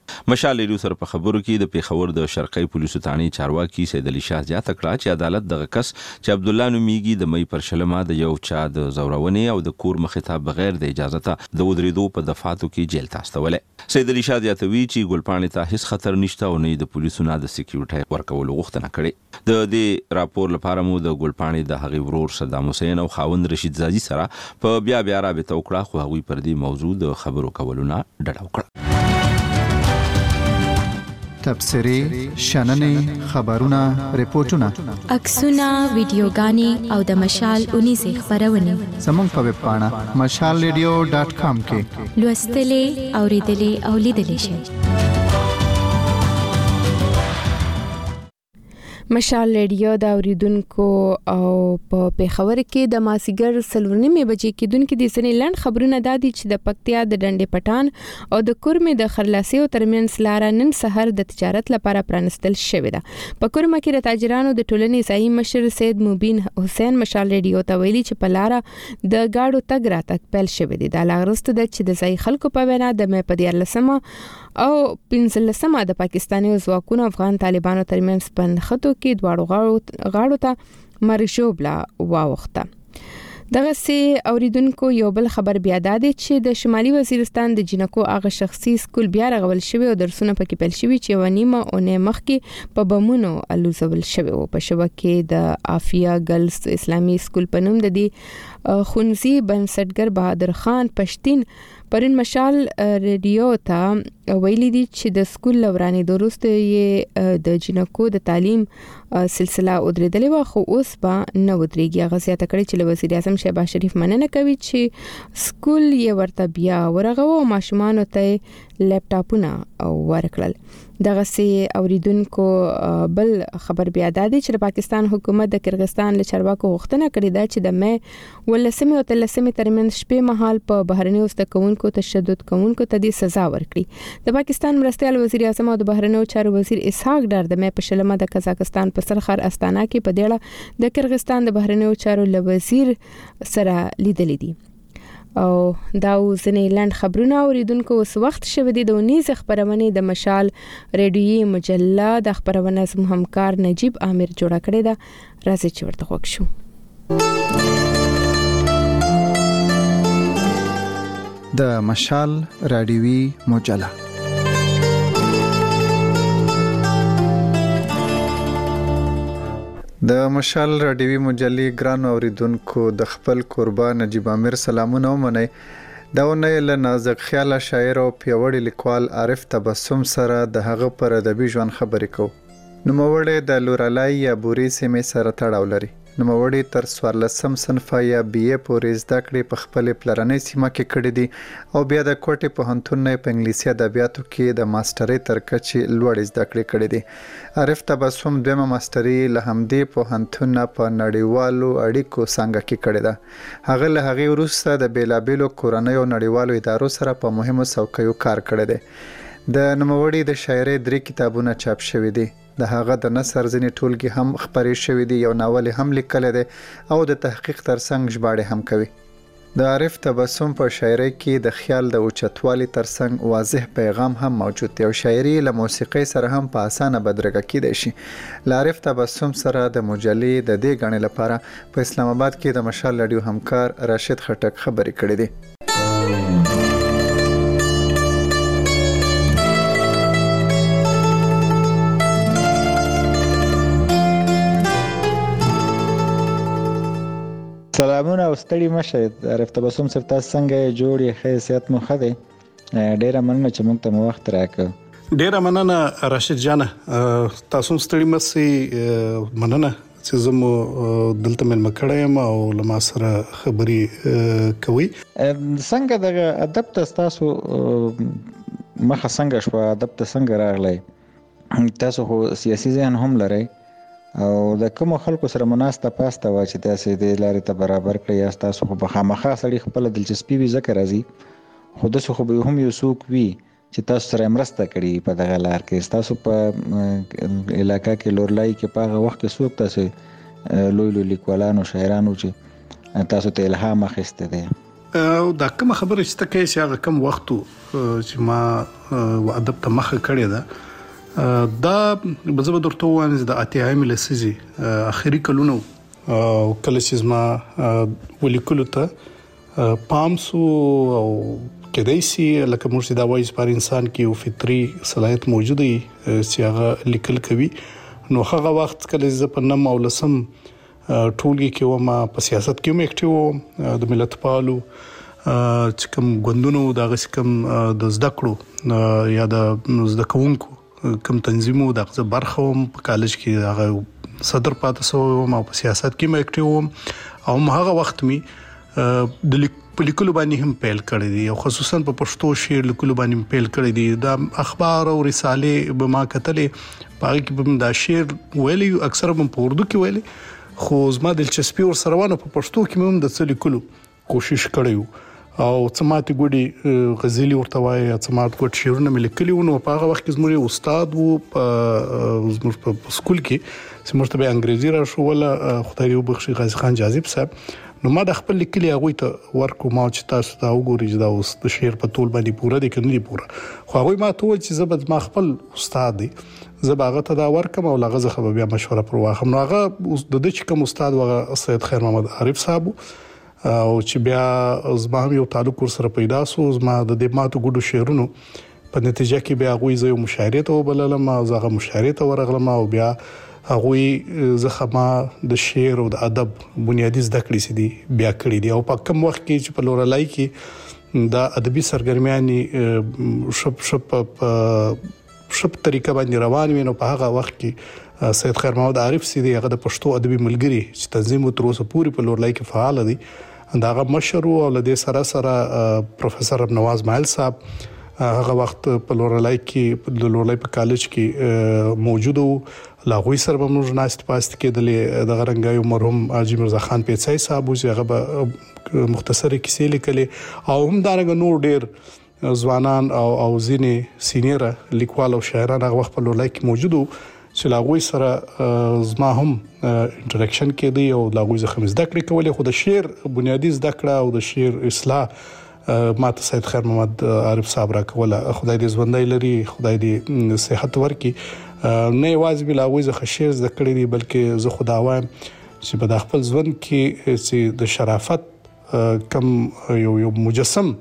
مشال ریډیو سره په خبرو کې د پیښور د شرقي پولیسو ثاني چارواکي سید علي شاه زیاته کړه چې عدالت دغه کس چې عبد الله نومیږي د مې پر شلمه د یو چا د زورونې او د کور مخې ته بغیر د اجازه ته د ودرېدو په دفعاتو کې جیل ته استولې. سید علي شاه زیاتوي چې ګلپاڼې ته هیڅ خطر نشته او نه د پولیسو نه د سکیورټي ورکولو غوښتنه کړې. د دې راپور لپاره مو د ګلپاڼې د هغې ورور صدام حسین او خاوند رشید زازي سره په بیا بیا رابطه وکړه خو هغوی پر دې موضوع د خبرو کولو نه ډډه وکړه. تبصرې، شننې، خبرونه، ریپورتونه، عکسونه، ویډیوګانې او د مشال اونیزې خبرونه زموږ په ویب پاڼه مشال ریډیو ډاټ کام کې لوستلې، اوریدلې او لیدلې شئ. مشال ریډیو دا اوریدونکو او په پیښور کې د ماسیګر سلورنیمه بجې کېدونکو د سنې لاند خبرونه دادي چې د پکتیا د ډنډې پټان او د کورمې د خرلاسیو ترمنځ لار نن سحر د تجارت لپاره پرانستل شوې ده. په کورمه کې د تاجرانو د ټولنې ځای مشر سید مبین حسین مشال ریډیو ته ویلي چې په لار د گاډو تګ راتګ پیل شوې دي. دا لاغرسته د چې د ځای خلکو په وینا د مې په دیارلسمه او پنځلسمه د پاکستاني ځواکونو افغان طالبانو ترمنځ پنځخته کې دواړو غاړو ته مرشوبلا واوخته. دغه سي اوریدونکو یو بل خبر بیا دادی چې د شمالي وزیرستان د جنکو هغه شخصي سکول بیا رغول شوی او درسونه پکې پیل شوی چې ونیمه او نه مخکې په بمونو الوزول شوی او په شبکې د عافیه ګرلز اسلامي سکول په نوم د دې خونزي بنسټګر بهادر خان پښتين پرین مشال ریډیو ته ویلي دي چې د سکول لورانې دروست یې د جنکو د تعلیم سلسله ودرېدلې و خو اوس به نه ودرېږي. غزياته کړي چې وزیر اعظم شهباز شریف مننه کوي چې سکول یې ورته بیا ورغو او ماشومان ته لپټاپونه ورکړل. دغه سي اوریدونکو بل خبر بیا دادی چې پاکستان حکومت د کرغستان له چارواکو غوښتنه کړې ده چې د مې ولسمه او تلسمه ترمنځ شپې مهال په بهرنیو استکونکو تشدد کوونکو ته د سزا ورکړي. د پاکستان مرستيال وزیر اعظم او د بهرنیو چارو وزیر اسحاق ډار د مې په شلمه د قزاقستان په سرخر استانا کې په دیړه د کرغستان د بهرنیو چارو له وزیر سره لیدل دي. او دا ځنې لاند خبرونه اوریدونکو اوس وخت شوه دي د ونیز خبرونه د مشال ریډیو مجله د خبرونه زموږ همکار نجیب عامر جوړه کړې ده. راځي چې ورته وښو شو. د مشال رادیوي مجله د مشال رادیوي مجلې ګران اوریدونکو د خپل قربان نجیب عامر سلامونه ومنئ. دا ونه له نازک خیال شاعر او پیوړی لیکوال عارف تبسم سره د هغه پر ادبي ژوند خبرې کو. نوموړی د لورالای یا بوري سیمې سره تړاو لري. نوموړی تر څوارلسم صنف یا بي اي پورې زده کړې په خپل پلرنۍ سیمه کې کړې دي او بیا د کوټې پوهنتون نه په انګلیسي ادبیاتو کې د ماسترۍ تر کچې لوړې زده کړې کړې دي. عارف تبسم دویمه ماستري له همدې پوهنتون په نړیوالو اړیکو څنګه کې کړې ده. هغه له هغې وروسته د بیلابیلو کورنۍ او نړیوالو ادارو سره په مهمو څوکیو کار کړی دی. د نوموړي د شاعرۍ درې کتابونه چاپ شوي دي. د هغه د نثر ځینې ټولګي هم خپرې شوي دي. یو ناول هم لیکلی دی او د تحقیق ترڅنګ ژباړې هم کوي. د عارف تبسم په شاعرۍ کې د خیال د اوچتوالي ترڅنګ واضح پیغام هم موجود دی او شاعري له موسیقۍ سره هم په اسانه بدرګه کېدای شي. له عارف تبسم سره د مجلې د دې غړي لپاره په اسلام آباد کې د مشال رادیو همکار راشد خټک خبرې کړې دي. سلامونه او ستړي مشه. عارف تبسم صاحب تاسو څنګه جوړ یې؟ حیثیت مو ښه دی؟ ډیره مننه چې موږ ته مو وخت راکړ. ډیره مننه راشد جان. تاسو ستړي مشه. مننه چې زمو دلته مل مکړه یم او لما سره خبري کوي. څنګه د ادب تاسو مخه څنګه شو؟ ادب ته څنګه راغلی؟ تاسو خو سیاسي ذهن هم لرئ او د کوم خلکو سره مناسبه پاسته وا چې تاسو د لارې ته برابر کړی یا تاسو خو په خامخا سړي خپل دلچسپي وي ذکر راځي خو د څه خو به هم یو څوک وي چې تاسو سره مرسته کړي په دغه لار کې. تاسو په علاقې کې لورلای کې په هغه وخت کې څوک تاسو لوی لوی لیکوالانو شاعرانو چې تاسو ته الهام اخیسته دي؟ دا کوم خبره چې تکې چې هغه کم وخت چې ما ادب ته مخه کړې ده دا بزبه درته وایم د اتیایم لسیزي اخري کلونو کله چې ما ولیکلو ته پامسو او کېدای شي لکه موږ دا وایي پر انسان کې یو فطري صلاحیت موجود دی چې هغه لیکل کوي نو هغه وخت کله چې په نم او لسم ټولګي کې و ما په سیاست کې مې اکټیو د ملت پالو چې کوم غوندونو د غسکم د زده کړو یا د زده کوونکو کوم تنظیمو د غزه برخه په کالج کې هغه صدر پاتې سو ما په سیاست کې مې اکټیو او هغه وخت می د لیکلو باندې هم پیل کړی دی او خصوصا په پښتو شعر لیکلو باندې پیل کړی دی د اخبار او رساله به ما کتلې پاره کې به دا شعر ویلي اکثره په اردو کې ویلي خو زما دلچسپي ور سره ونه په پښتو کې هم د څه لیکلو کوشش کړیو او سماعتي ګډي غزلي ورته وایي سماعت ګډ شعرونه مې لیکلي ونه په هغه وخت کې زموږ استاد وو په زموږ په سکول کې سمورته به انګريزي را شو ولا خدای یو بخشي غازی خان جاذب صاحب نو ما د خپل لیکلي هغه ته ورکو ما چې تاسو ته وګورئ چې دا اوس د شعر په ټول باندې پوره دي کني پوره خو هغه ما ته ول چې زبد ما خپل استاد دی زباغه ته دا ورکم او لغه زخه بیا مشوره پر واخم نو هغه د دې چې کوم استاد وغه سید خیر محمد عارف صاحب او چې بیا زما یو تعلق سره پیدا سو زما د دې ماتو ګډو شعرونو په نتیجه کې بیا غوي زو مشاعره ته وبللم او زغه مشاعره ته ورغلم او بیا هغه زخه د شعر او د ادب بنیادی زده کړې سي دي بیا کړې دي او په کوم وخت کې چې په لورلای کې دا ادبي سرګرمیاني شپ شپ شپ طریقه باندې روان وي نو په هغه وخت کې سید خیر محمد عارف سي دي هغه د پښتو ادبي ملګری چې تنظیم تر اوسه پوری په لورلای کې فعال دي داغه مشر او لدې سره سره پروفیسور نواز مایل صاحب هغه وخت په لورلای کې د لورلای په کالج کې موجود وو لاغوي سره به موږ ناست پاست کېدلې د غرنګایو مرحوم حاجی مرزا خان پیڅای صاحب چې هغه به مختصره کیسې لیکلې او هم دارنګ نور ډېر ځوانان او او ځینې سینیره لیکوال او شاعران هغه وخت په لورلای کې موجود وو چې لاغوي سره زما هم انټریکشن کېدی او لاغوي زخم زده کړې کولې خو د شعر بنیادی زده کړه او د شعر اصلاح ما ته سید خیر محمد عارف صاحب را کوله خدای دې ژوندۍ لري خدای دې صحت ورکړي نه یوازې بلاوي زه شعر زده کړې دي بلکې زه خدا وایم چې په خپل ژوند کې چې د شرافت کم یو یو مجسم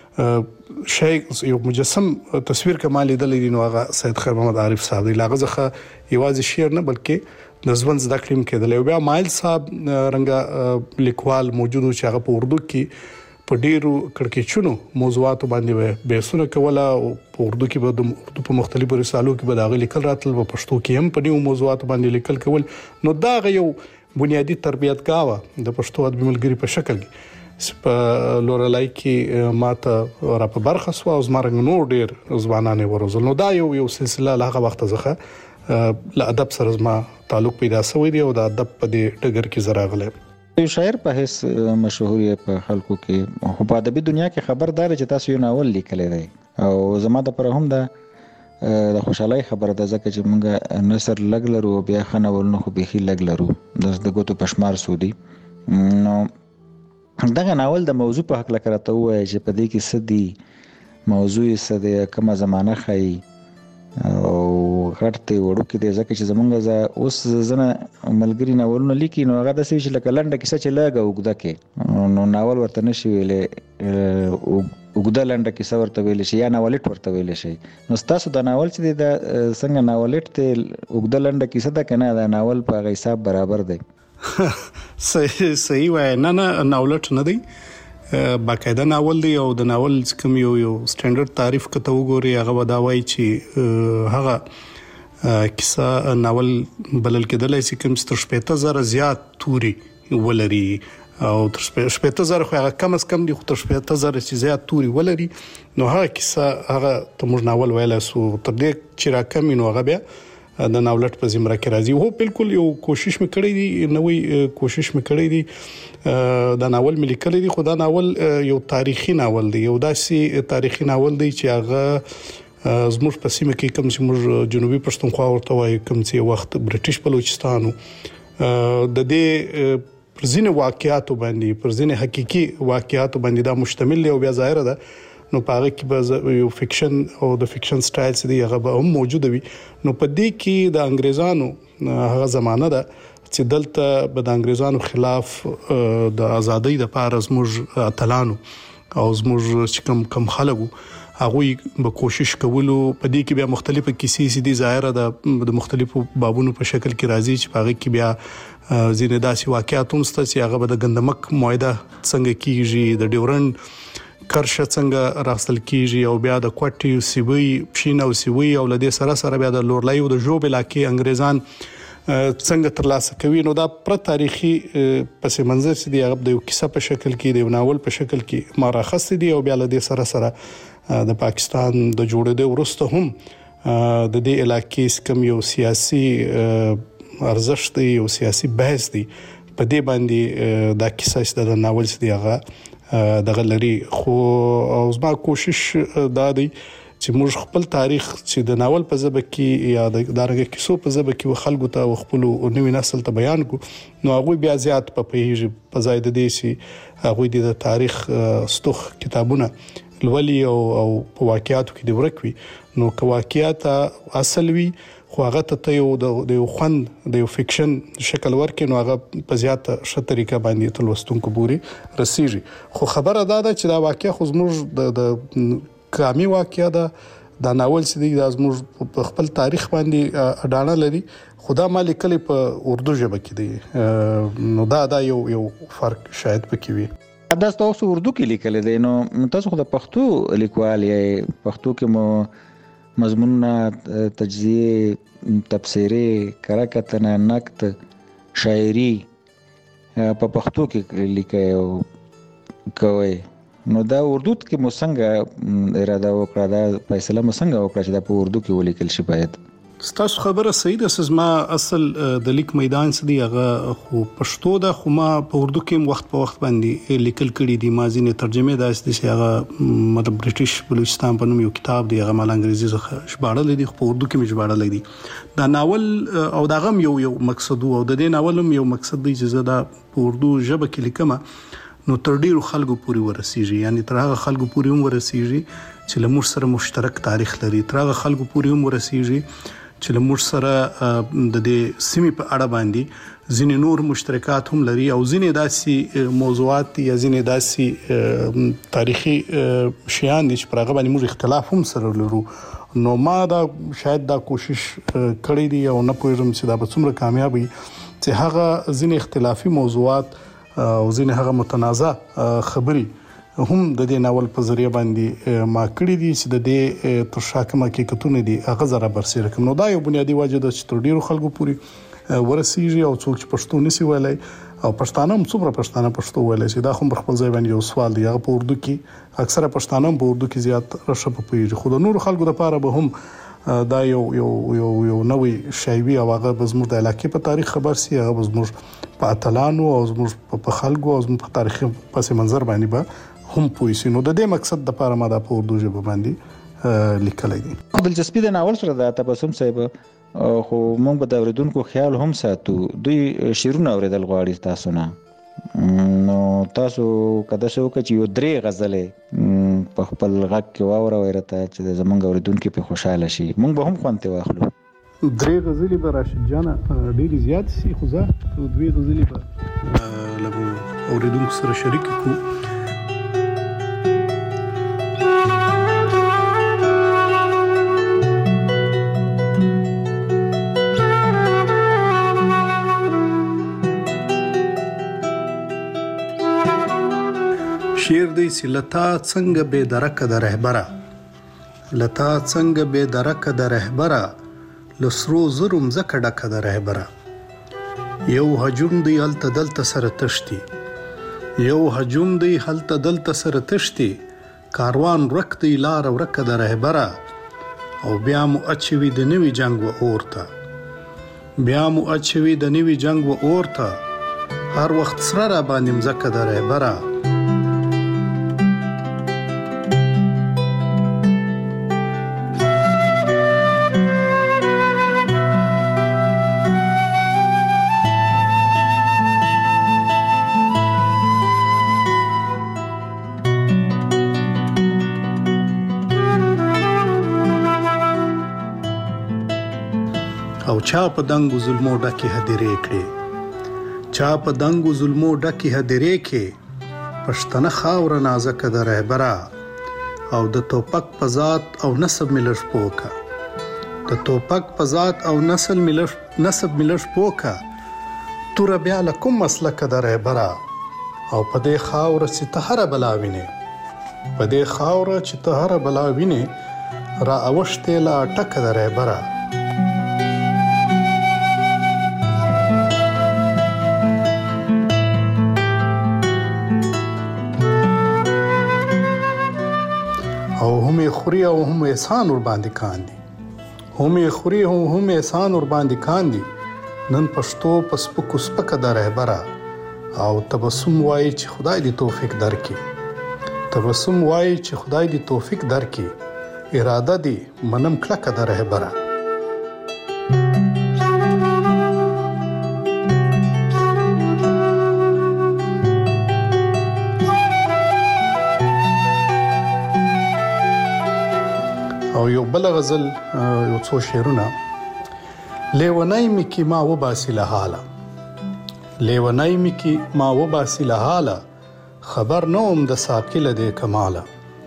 شی یو مجسم تصویر کمال دي نو هغه سید خیر محمد عارف صاحب دی لاغه زخه یوازې شعر نه بلکې د ژوند زده کړم کېدل بیا مایل صاحب رنګا لیکوال موجود چې هغه په اردو کې په ډیرو کړکېچونو موضوعاتو باندې به سونه کوله او په اردو کې به د اردو په مختلفو رسالو کې به دا غلي کل راتل په پښتو کې هم په نیو موضوعاتو باندې لیکل کول نو دا یو بنیادی تربیت کاوه د پښتو ادبي ملګری په شکل کې په لورلای کې ماته را په برخه سو او زمرنګ نور ډیر ځوانانه ورزل نو دا یو یو سلسله له وخت څخه له ادب سره زما تعلق پیدا شوی دی او د ادب په دې ټګر کې زراغله یو شاعر په هیڅ مشهور په خلکو کې په ادبي دنیا کې خبردار چې تاسو یو ناول لیکلی دی او زما د پر هم د د خوشحالي خبره ده ځکه چې موږ نثر لګ لرو بیا خنول نو خو به لګ لرو د ګوتو پشمار سودی نو دغه ناول د موضوع په حق لکه راته وایي چې په دې کې سدي موضوع یې سده کومه زمانه خي او غړته وړو کې د ځکه چې زمونږ ز اوس زنه ملګری ناولونه لیکي نو هغه د سوي چې لکه لنډه کیسه چې لاګه وګدا کې نو ناول ورته نشي ویلې وګدا لنډه کیسه ورته ویل شي یا ناولټ ورته ویل شي نو تاسو د ناول چې د څنګه ناولټ ته وګدا لنډه کیسه ده کنه د ناول په حساب برابر دی صحیح صحیح وای نه نه ناولټ نه دی باقاعده ناول دی او د ناول کوم یو یو سټانډرډ تعریف کته وګوري هغه وداوي چې هغه کیسه ناول بلل کېدلای شي کوم ستر شپږ زره زیات توري ولري او تر شپږ زره خو هغه کم از کم دی خو تر شپږ زره چې زیات توري ولري نو هغه کیسه هغه ته موږ ناول ویل سو تر دې چې را کم نو هغه بیا د ناولټ په زمره کې راځي هو بالکل یو کوشش مکړی دی نوې کوشش مکړی دی دا ناول ملي کړی دی خو دا ناول یو تاریخي ناول دی یو داسې تاریخي ناول دی چې هغه زموږ په سیمه کې کوم چې موږ جنوبي پښتونخوا ورته وایي کوم چې وخت برټیش بلوچستان د دې پر ځینې واقعیاتو باندې پر ځینې حقيقي واقعیاتو باندې دا مشتمل دی او بیا ظاهر ده نو پاره کې به یو فکشن او د فکشن سټایل سدي هغه به هم موجود وي. نو په دې کې د انګريزانو هغه زمانہ ده چې دلته به د انګريزانو خلاف د ازادۍ د پاره زموږ اتلانو او زموږ چې کم کم خلکو هغه به کوشش کولو. په دې کې بیا مختلفه کیسې دي ظاهره د مختلفو بابونو په شکل کې راځي چې پاره کې بیا ځینې داسې واقعیات هم شته چې هغه به د ګندمک معاهده څنګه کیږي، د ډیورند کرښه څنګه راستل کیږي او بیا د کوټي سیوی پښین او سیوی او لدې سره سره بیا د لورلای او د جوب علاقې انګريزان څنګه ترلاسه کوي. نو دا پر تاریخي پس منظر سي دی هغه د یو کیسه په شکل کې د ناول په شکل کې ماراخص دي او بیا لدې سره سره د پاکستان د جوړېدو وروسته هم د دې علاقې کم یو سیاسي ارزښت دی او سیاسي بحث دی په دې باندې دا کیسه د ناول سي دی هغه دغه لري. خو او زما کوشش دا دی چې موږ خپل تاریخ چې د ناول په ژبه کې یا د دارنګ کیسو په ژبه کې خلکو ته خپل نوې نسل ته بیان کو نو هغه بیا زیات په پیږي په ځای د دې چې هغه د تاریخ ستوخ کتابونه لولي او او په واقعیاتو کې د ورکوي. نو که واقعیات اصل وي خو هغه ته یو د یو خوند د یو فکشن شکل ورکې نو هغه په زیاته ښه طریقه باندې تلوستونکو پوري رسیږي. خو خبره دا ده چې دا واقعیا خو زموږ د د کامي واقعیا ده دا ناول سي د زموږ په خپل تاریخ باندې اډانه لري خدا مالک کلی په اردو ژبه کې دی. نو دا دا یو یو فرق شاید پکې وي. دا تاسو اردو کې لیکل دي نو تاسو خو د پښتو لیکوال یې پښتو کې مو مضمونونه تجزیه تفسیری کراکتنه نقد شاعری په پښتو کې لیکي او کوي. نو دا اردو کې مو څنګه اراده وکړه دا فیصله مو څنګه وکړه چې دا په اردو کې ولیکل شي؟ باید ستاسو خبره صحیح ده. سزما اصل د لیک میدان سدي هغه خو پښتو ده خو ما په اردو کې وخت په وخت باندې لیکل کړي دي. ما ځینې ترجمه داسې دي چې هغه مطلب برټیش بلوچستان په نوم یو کتاب دی هغه مال انګریزي څخه ژباړل دي خو په اردو کې مې ژباړل دي. دا ناول او دا غم یو یو مقصد او د دې ناول هم یو مقصد دی چې زه دا په اردو ژبه کې لیکم نو تر ډیرو خلکو پورې ورسیږي. یعنی تر هغه خلکو پورې هم ورسیږي چې له موږ سره مشترک تاریخ لري، تر هغه خلکو پورې هم ورسیږي چې له موږ سره د دې سیمې په اړه باندې ځینې نور مشترکات هم لري او ځینې داسې موضوعات یا ځینې داسې تاریخي شیان دي چې پر هغه باندې موږ اختلاف هم سره لرو. نو ما دا شاید دا کوشش کړی دی او نه پوهیږم چې دا به څومره کامیاب وي چې هغه ځینې اختلافي موضوعات او ځینې هغه متنازع خبري هم د دې ناول په ذریعہ باندې ما کړی دي چې د دې تر شاکمه کې کتونه دي هغه زره برسېره کوم. نو دا یو بنیادی وجه ده چې تر ډیرو خلکو پوري ورسیږي او څوک چې پښتو نسی ویلای او پښتانه هم څومره پښتانه پښتو ویلای چې دا هم خپل ځای باندې یو سوال دی. هغه په اردو کې اکثره پښتانه هم په اردو کې زیات رشه په پیږي خو د نور خلکو لپاره به هم دا یو یو یو یو نوې شایوي او هغه زموږ د علاقې په تاریخ خبر سي، هغه زموږ په اتلانو او زموږ په خلکو او زموږ په تاریخي پس منظر باندې به هم پوي. نو د دې مقصد د لپاره ما د اردو ژبه باندې لیکلای دي. دلچسپي د ناول سره د تبسم صاحب خو موږ به د اوریدونکو خیال هم ساتو دوی شیرونه اوریدل غواړي تاسو نه. نو تاسو کده شو چې یو درې غزلې په خپل غږ کې واوروي راته چې زمونږ اوریدونکو په خوشاله شي موږ به هم خوانته واخلو. درې غزلې به راشد جان ډېری زیات سي خو زه دوی غزلې به لږ اوریدونکو سره شریک کو. شیر دی سی لتا څنګه بے درکه د رهبره لتا څنګه بے درکه د رهبره لسرو زرم زکه ډکه د رهبره یو هجوم دی هلته دلته سره تشتي یو هجوم دی هلته دلته سره تشتي کاروان ورک دی لار ورکه د رهبره او بیا مو اچوي د نوي جنگ و اورته بیا مو اچوي د نوي جنگ و اورته هر وخت سره را باندې مزکه د رهبره چا په دنګو ظلمو ډکې هدیرې کړې چا په دنګو ظلمو ډکې هدیرې کې پښتنه خاوره نازکه د رهبره او د توپک په ذات او نسب ملش پوکا د توپک په ذات او نسل ملش نسب ملش پوکا تور بیا لکم مسلک د رهبره او په دې خاوره چې ته هر بلاوینه په دې خاوره چې ته هر بلاوینه را اوشته لا ټک د رهبره او هم خوري او هم احسان ور باندې کاندي هم خوري او هم احسان ور باندې کاندي نن پښتو پس پکو سپک د رهبره او تبسم وای چې خدای دې توفیق درکړي تبسم وای چې خدای دې توفیق درکړي اراده دې منم کلک د رهبره او یو بل غزل یو څو شعرونه لیونای می کی ما و باسی له حاله لیونای می کی ما و باسی له حاله خبر نوم د ساقل د کماله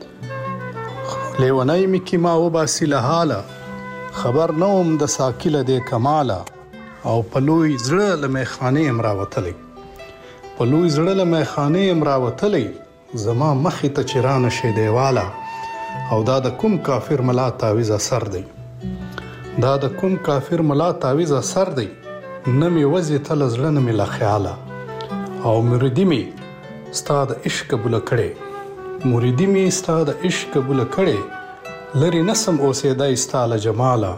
لیونای می کی ما و باسی له حاله خبر نوم د ساقل د کماله او پلوی زړه له میخانه امراوتلې پلوی زړه له میخانه امراوتلې زما مخې ته چرانه شه دیواله او دا د کوم کافر ملا تعویز اثر دی دا د کوم کافر ملا تعویز اثر دی نمی وزی تل زړه نمی لا خیاله او مریدی می ستاد عشق بوله کړي مریدی می ستاد عشق بوله کړي لری نسم اوسېدای ستاله جماله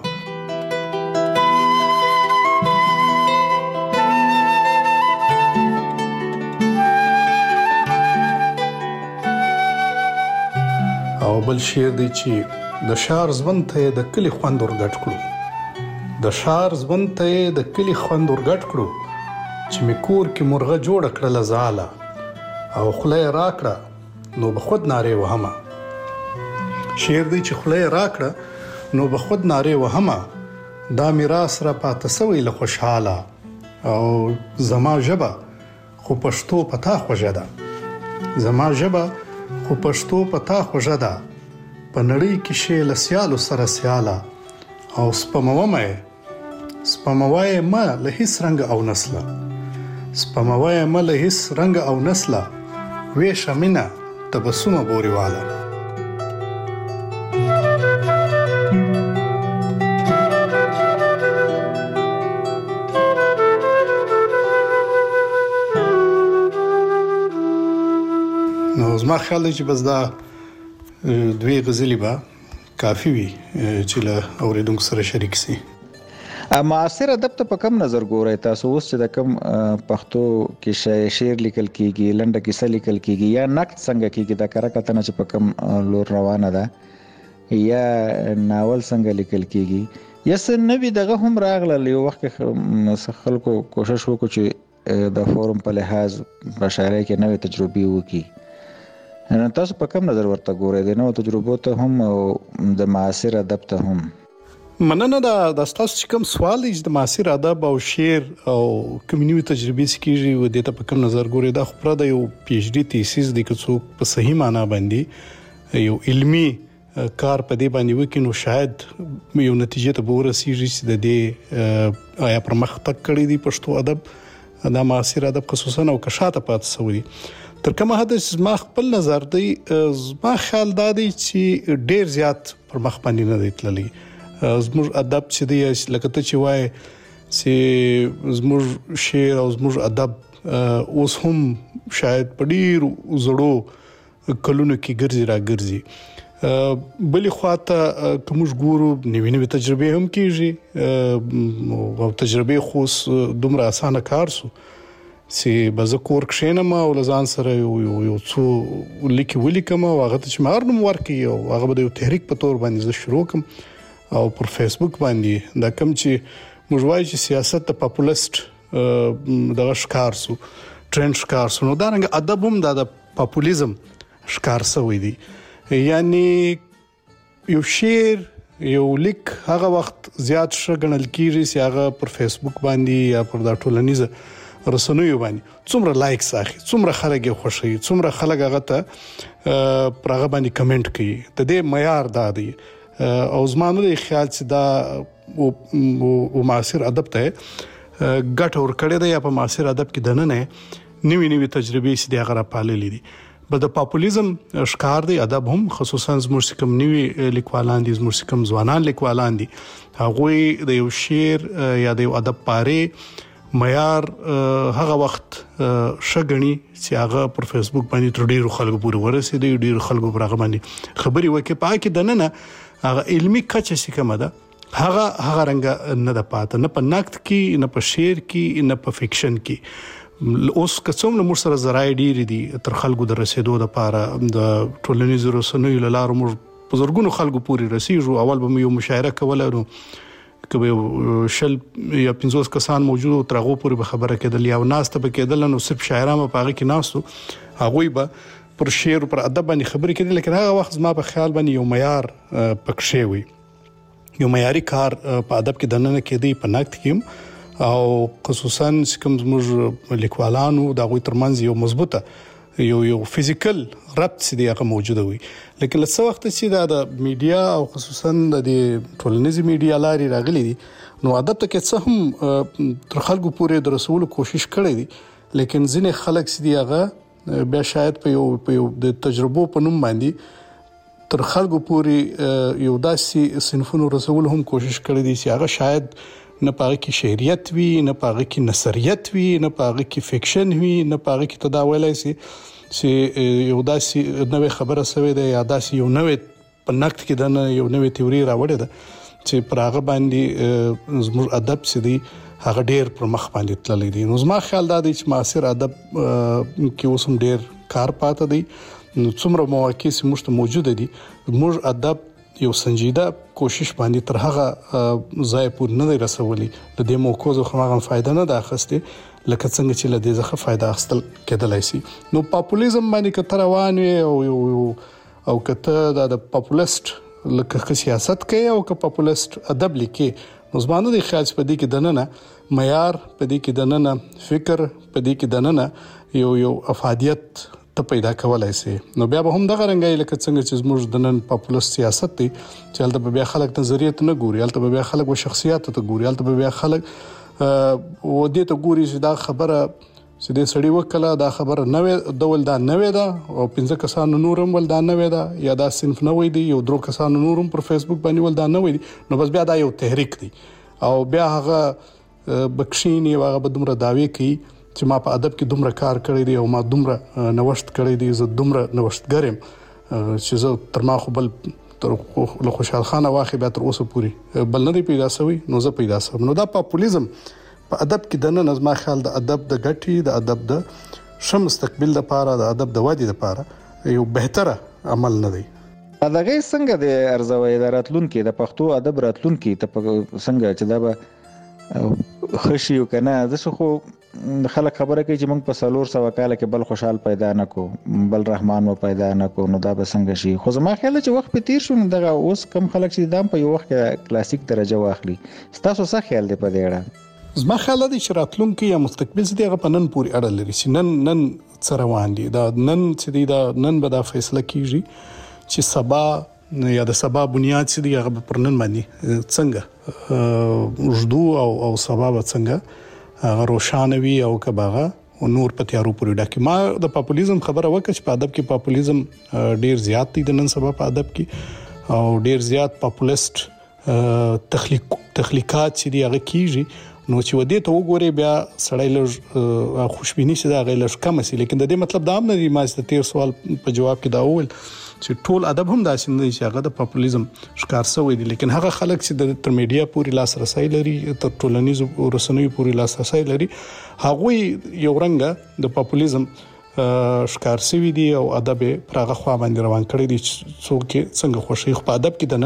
او بل شعر دی چې د شار ځوند ته د کلی خوند ورګټ کړو د شار ځوند ته د کلی خوند ورګټ کړو چې می کور کې مرغه جوړ کړل زاله او خله راکړه نو به خود ناره وهمه شعر دی چې خله راکړه نو به خود ناره وهمه دا میراث را پاتې سوی له خوشاله او زما ژبه خو پښتو پتا خوږه ده زما ژبه خو پښتو پتا خوږه ده په نړۍ کې شی له سیالو سره سیاله او سپمومه سپموای ما له هیڅ رنګ او نسله سپموای ما له هیڅ رنګ او نسله وې شمینا تبسمه بوريواله نو زما خیال دی چې بس دا دوی غزلې به کافی وي چې له اوریدونکو سره شریک سي. معاصر ادب ته په کم نظر ګورئ تاسو اوس چې د کم پښتو کې شعر لیکل کیږي لنډه کیسه لیکل کیږي یا نقد څنګه کیږي دا کار کتنه چې په کم لور روانه ده یا ناول څنګه لیکل کیږي یا څه نوی دغه هم راغله یو وخت خلکو کوشش وکړو چې د فورم په لحاظ په شاعرۍ کې نوې تجربې وکړي. تاسو په کوم نظر ورته ګورئ د نو تجربو ته هم او د معاصر ادب ته هم؟ مننه دا د تاسو چې کوم سوال دی د معاصر ادب او شعر او کمیونټي تجربې سکیږي و د ته په کوم نظر ګورئ دا خو د یو پی ایچ ډي تیسیس د کڅو په صحیح معنی باندې یو علمی کار په دې باندې وکړي نو شاید یو نتیجه ته ورسیږي چې د دې آیا پر مخ تک کړی دی پښتو ادب دا معاصر ادب خصوصا او کشاته پات سوی تر کومه حد ما خپل نظر دی ما خیال دا دی چې ډیر زیات پر مخ باندې نه دی تللی زموږ ادب چې دی لکه ته چې وای چې زموږ شعر او زموږ ادب اوس هم شاید په ډیر زړو کلونو کې ګرځي را ګرځي بلې خواته کوم ګورو نوې نوې تجربې هم کیږي او تجربې خو دومره اسانه کار سو چې بزه کور کښینم او لزان سره یو یو څو لیکي ولیکم او هغه ته چې مارنم ورکی او هغه به یو تحریک په تور باندې ز شروع کوم او پر فیسبوک باندې دا کوم چې موږ وایو چې سیاست د پاپولیست د ښکار سو ټرند ښکار سو نو دا رنګ ادب هم د پاپولیزم ښکار سوی دی یعنی یو شعر یو لیک هغه وخت زیات ښه ګڼل کیږي چې هغه پر فیسبوک باندې یا پر د ټولنیزو رسنیو باندې څومره لایکس اخلي، څومره خلک یې خوښوي، څومره خلک هغه ته پر هغه باندې کمنټ کوي. د دې معیار دا دی او زما نه دی خیال چې دا او معاصر ادب ته ګټه ورکړې ده یا په معاصر ادب کې دننه نوې نوې تجربې چې د هغه راپاللې دي. به د پاپولیزم ښکار دی ادب هم، خصوصا زموږ کوم نوې لیکوالان دي، زموږ کوم ځوانان لیکوالان دي، هغه د یو شعر یا د یو ادب پاره معیار هغه وخت شګنی چې هغه پر فیسبوک باندې تر ډیرو خلکو پورې ورسېدي، ډیرو خلکو پر هغه باندې خبري وکړي. پاکي دننه هغه علمي کچه چې کومه ده هغه هغه رنګ نه د پاتې، نه په نقد کې، نه په شعر کې، نه په فکشن کې. اوس کوم موږ سره زراعي ډیر دي تر خلکو د رسیدو لپاره د ټولنیزو رسنیو له لارې موږ په زرګونو خلکو پورې رسیږو. اول به یو مشاعره کوله نو کبه شل یا پنځوس کسان موجود او ترغو پورې به خبره کېدل یا ناسته به کېدل، نو صرف شاعران په هغه کې ناستو، هغه به پر شعر او پر ادب باندې خبرې کېدل. لیکن هغه وخت ما په خیال باندې یو معیار پکښې وي، یو معیاري کار په ادب کې دننه کېدی، په نقد کې او خصوصا کوم زموږ لیکوالانو د غوي ترمنځ یو مضبوطه یو یو فزیکل ربط چې هغه موجوده وي. لیکن لڅ وخت چې د میډیا او خصوصا د ټولنیزي میډیا لاري راغلي دي، نو ادب ته کې څه هم تر خلکو پورې د رسولو کوشش کړي دي، لیکن ځینې خلک چې هغه بیا شاید په یو په یو د تجربو په نوم باندې تر خلکو پورې یو داسې صنفونو رسول هم کوشش کړي دي چې هغه شاید نه پاره کې شعریت وي، نه پاره کې نثریت وي، نه پاره کې فکشن وي، نه پاره کې تداولای سي چې یو داسې نوې خبره سوي ده یا داسې یو نوې په نقد کې د یو نوې تیوري راوړې ده چې پر هغه باندې زموږ ادب چې دی هغه ډېر پر مخ باندې تللی دی. نو زما خیال دا دی چې معاصر ادب کې اوس هم ډېر کار پاته دی. نو څومره مواقع چې موږ ته موجوده دي، موږ ادب یو سنجیده کوشش باندې تر هغه ځای پورې نه رسولي، د دې موکو زه خو فائدہ نه ده اخستې لکه څنګه چې له دې څخه فائدہ اخستل کېدلای شي. نو پاپولیزم باندې کتر روان وي او او کته د پاپولیست لکه سیاست کوي او که پاپولیست ادب لیکي، نو زمانه د خیال په دې کې دننه معیار، په دې کې دننه فکر، په دې کې دننه یو یو افادیت ته پیدا کولای شي. نو بیا به هم دغه رنګای لکه څنګه چې زموږ د نن پاپولیست سیاست دی چې هلته به بیا خلک نظریات نه ګوري، هلته به بیا خلک و شخصیت ته ګوري، هلته به بیا خلک و دې ته ګوري چې دا خبره چې د سړی وکړه دا خبره نوې ډول دا نوې ده او پنځه کسانو نورم ول دا نوې ده یا دا صنف نوې دی، یو درو کسانو نورم پر فیسبوک باندې ول دا نوې دي، نو بس بیا دا یو تحریک دی او بیا هغه بکشینی هغه به دومره داوی کوي چې ما په ادب کې دومره کار کړی دی او ما دومره نوښت کړی دی، زه دومره نوښتګر یم چې زه تر ما خو بل تر له خوشحال خان واخې بیا تر اوسه پوری بل نه دی پیدا شوی، نو زه پیدا شوم. نو دا پاپولیزم په ادب کې د نن نظم خیال د ادب د ګټي، د ادب د شم مستقبل لپاره، د ادب د ودی لپاره یو بهتره عمل نه دی. دغه څنګه د ارزوي د راتلونکو د پښتو ادب راتلونکو ته څنګه چې دا به خشي وکنه د خو خلک خبره کوي چې موږ په سالور سو کال کې بل خوشحال پیدا نکو، بل رحمان و پیدا نکو، نو دا به څنګه شي؟ خو زما خیال چې وخت په تیر شو دغه اوس کم خلک چې دام په یو وخت کې کلاسیک درجه واخلي. تاسو څه خیال دی په دې اړه؟ زما خیال دی چې راتلونکو یا مستقبل چې دغه په نن پورې اړه لري چې نن نن څه روان دي، دا نن چې دی دا نن به دا فیصله کیږي چې سبا یا د سبا بنیاد چې دی هغه پر نن باندې څنګه وجدو او او سبا به څنګه هغه روشانوي او کباغه او نور په تیارو پورې ډکه. ما د پاپولیزم خبره وکړه چې په ادب کې پاپولیزم ډیر زیات دی د نن سبا په ادب کې او ډیر زیات پاپولیست تخلیق تخلیقات چې دی هغه کیږي، نو چې ودې ته وګوري بیا سړی لږ خوشبینی شي دا غي لږ کم شي. لیکن د دې مطلب دا هم نه دی، ما ست تیر سوال په جواب کې دا وویل چې ټول ادب هم داسې نه دی چې هغه د پاپولیزم ښکار شوی دی، لیکن هغه خلک چې د تر میډیا پورې لاسرسي لري، تر ټولنیزو رسنیو پورې لاسرسي لري، هغه یو رنګ د پاپولیزم ښکار شوی دی او ادب پر هغه خوا باندې روان کړی دی څوک څنګه خوشي په ادب کې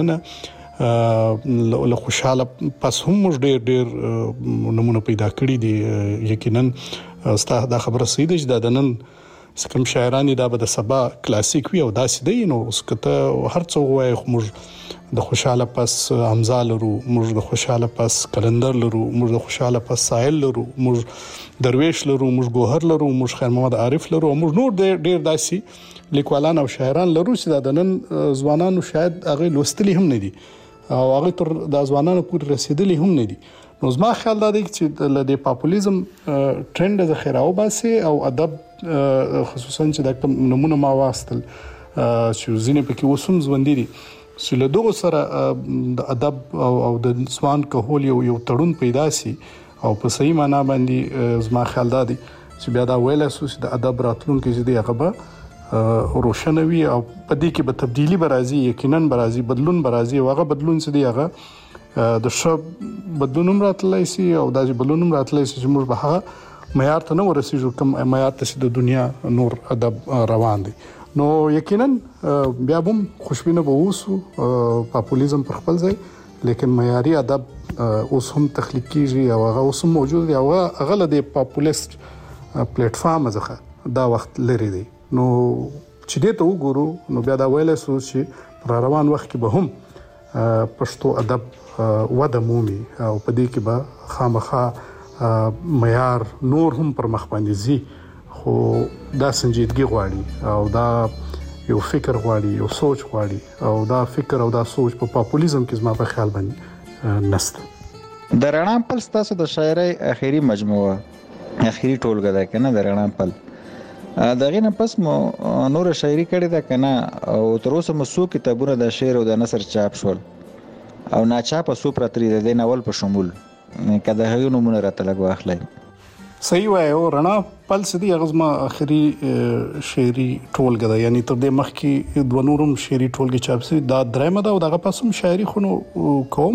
دننه له خوشاله پس هم موږ ډېر ډېر نمونه پیدا کړی دي. یقینا ستا دا خبره صحیح ده چې دا د نن سکم شاعرانی دا به د سبا کلاسیک وي او داسې دی نو اوس کته هر څو وای موږ د خوشاله پس حمزه لرو، موږ د خوشاله پس کلندر لرو، موږ د خوشاله پس ساحل لرو، موږ درویش لرو، موږ ګوهر لرو، موږ خیر محمد عارف لرو، موږ نور ډېر داسې لیکوالان او شاعران لرو چې د نن ځوانانو شاید هغه لوستلي هم نه دي او هغه تر د ځوانانو پورې رسیدلي هم نه دي. نو زما خیال دا دی چې د پاپولیزم ټرند د خیراو باسي او ادب خصوصا چې د کوم نمونه ما واستل چې ځینې پکې وسوم ژوندې دي چې له دغه سره د ادب او د ځوان کهول یو یو تړون پیدا سي او په صحیح معنا باندې زما خیال دا دی چې بیا دا ویل اساس د ادب راتلونکي چې دی هغه روشنوي او په دې کې به تبدیلی برازي یقینا برازي بدلون برازي او هغه بدلون چې دی هغه د شب بدلونم راتلای سي او د بدلونم راتلای سي چې موږ به هغه معیار ته نه ورسېږو کوم معیار ته د دنیا نور ادب روان دي. نو یقینا بیا هم خوشبینه به اوسو پاپولیزم پر خپل ځای لیکن معیاري ادب اوس هم تخلیق کیږي او هغه اوس هم موجود دی او هغه د پاپولیست پلیټ فارم ځخه دا وخت لري دی. نو چې دې ته وګورو نو بیا دا ویل سو چې پر روان وخت کې به هم پښتو ادب وده مومي او په دې کې به خامخا معیار نور هم پر مخ باندې زی خو دا سنجیدګي غواړي او دا یو فکر غواړي یو سوچ غواړي او دا فکر او دا سوچ په پاپولیزم کې زما په خیال باندې نشته. د رڼا پل ستاسو د شاعرۍ اخیری مجموعه اخیری ټولګه ده کنه د رڼا پل دغه نه پس مو نور شاعري کړې ده کنه او تر اوسه مو څو کتابونه د شعر او د نثر چاپ شول او ناچاپه سو پرتری د ناول په شمول کده هغه نمونه راته لګو اخلي. صحیح وایو رڼا پل سدي غزما اخري شعري ټولګه ده یعنی تر دې مخ کې د ونورم شعري ټولګه چاپ سي دا درېمه ده او دغه پسوم شاعري خونو کوم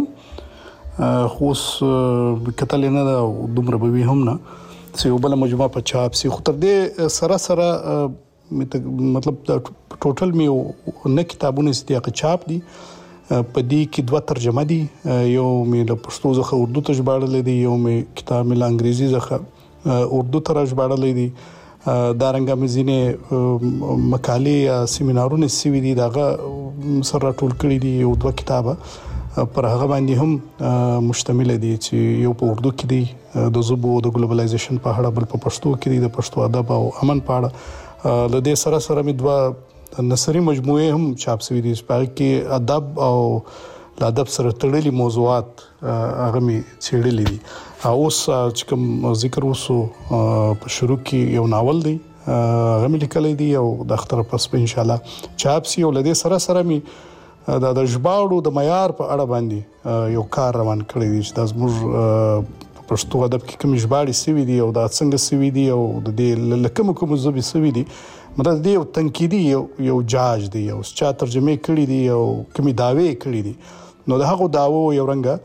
خوس کتل نه ده دومره به هم نه چې یو بل مجموعه په چاپ سي خو تر دې سره سره مطلب ټوټل مې نه کتابونه ستیا چاپ دي په دې کې دوه ترجمه دي یو مې له پښتو څخه اردو ته ژباړل دي یو مې کتاب مې له انګریزي څخه اردو ته ژباړل دي دا رنګه مې ځینې مقالې یا سیمینارونه سوي دي داغه سره ټول کړی دي یو دوه کتابه پر هغه باندې هم مشتمل دي چې یو په اردو کې دي د ژبو د ګلوبلایزیشن په اړه بل په پښتو کې دي د پښتو ادب او امن په اړه له دې سره سره مې دوه نثري مجموعه هم چاپ شوې دي چې کې ادب او له ادب سره تړلي موضوعات هغه می څېړلې دي او اوس چې کوم ذکر وسو په شروع کې یو ناول دی هغه می لیکلې دي او د اختر پس په ان شاء الله چاپ شي او له دې سره سره می د د ژباړو د معیار په اړه باندې یو کار روان کړی دی چې د زموږ پښتو ادب کې کوم ژباړې سوي دي او دا څنګه سوي دي او د دې لکه کوم ژبې سوي دي مطلب دی یو تنقیدي یو یو جاج دی او چا ترجمه کړی دی او کومي داوی کړی دي نو د هغه داوو یو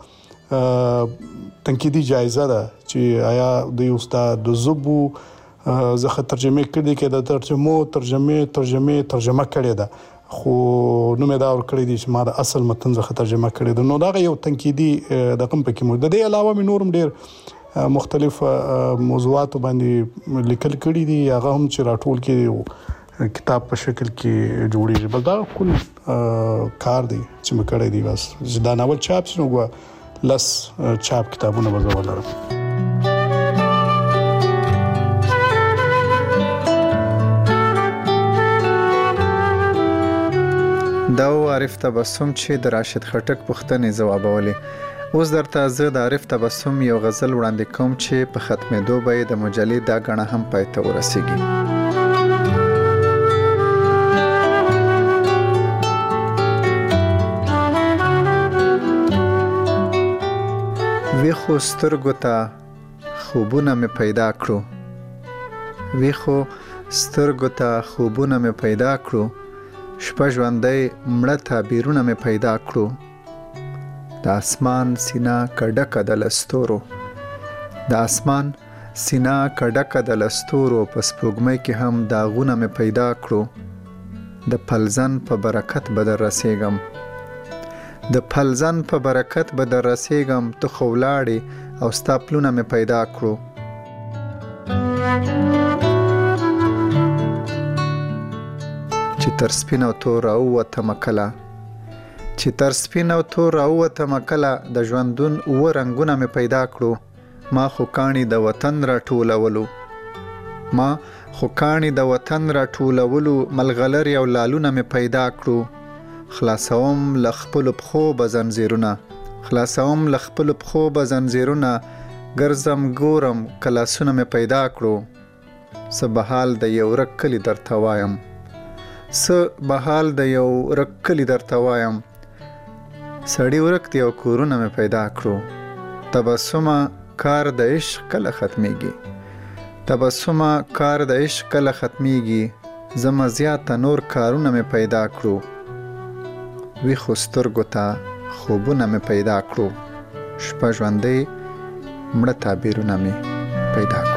رنګه تنقیدي جایزه ده چې آیا د استاد د زبو زخه ترجمه کړی کې د ترجمو ترجمه ترجمه ترجمه کړی ده خو نو مې دا ور کړی دي چې ما د اصل متن زخه ترجمه کړی ده نو دا یو تنقیدي د کوم پکې مو د دې علاوه مې نورم ډیر مختلف موضوعات باندې لیکل کړي دي هغه هم چې راټول کې کتاب په شکل کې جوړیږي بل دا کول کار دی چې مې کړی دی بس دا ناول چاپ شنو غوا لس چاپ کتابونه وزولره دا عارف تبسم چې د راشد خټک پوښتنې ځوابولې اوس درته زه د عارف تبسم یو غزل وړاندې کوم چې په ختمېدو به د مجلې دا غڼه هم پای ته ورسیږي. ویخو سترګو ته خوبونه مې پیدا کړو ویخو سترګو ته خوبونه مې پیدا کړو شپه ژوندۍ مړه تعبیرونه مې پیدا کړو د اسمان سینا کډکه د لستورو د اسمان سینا کډکه د لستورو په سپوږمۍ کې هم داغونه مې پیدا کړو د پلزن په برکت به در رسېږم د پلزن په برکت به در رسېږم ته خو ولاړې او ستا پلونه مې پیدا کړو چې تر سپین او تور راووتم کله چې تر سپین او تور راووتم کله د ژوندون اوه رنګونه مې پیدا کړو ما خو کاڼي د وطن راټولولو ما خو کاڼي د وطن راټولولو ملغلرې او لالونه مې پیدا کړو خلاصوم له خپلو پښو به زنځیرونه خلاصوم له خپلو پښو به زنځیرونه ګرځم ګورم که لاسونه مې پیدا کړو څه به حال د یو ورک کلي درته وایم څه به حال د یو ورک کلي درته وایم سړي ورک دی او کورونه مې پیدا کړو تبسمه کار د عشق کله ختمیږي تبسمه کار د عشق کله ختمیږي زما زیاته نور کارونه مې پیدا کړو ویښو سترګو ته خوبونه مې پیدا کړو شپه ژوندۍ مړه تعبیرونه مې پیدا کړو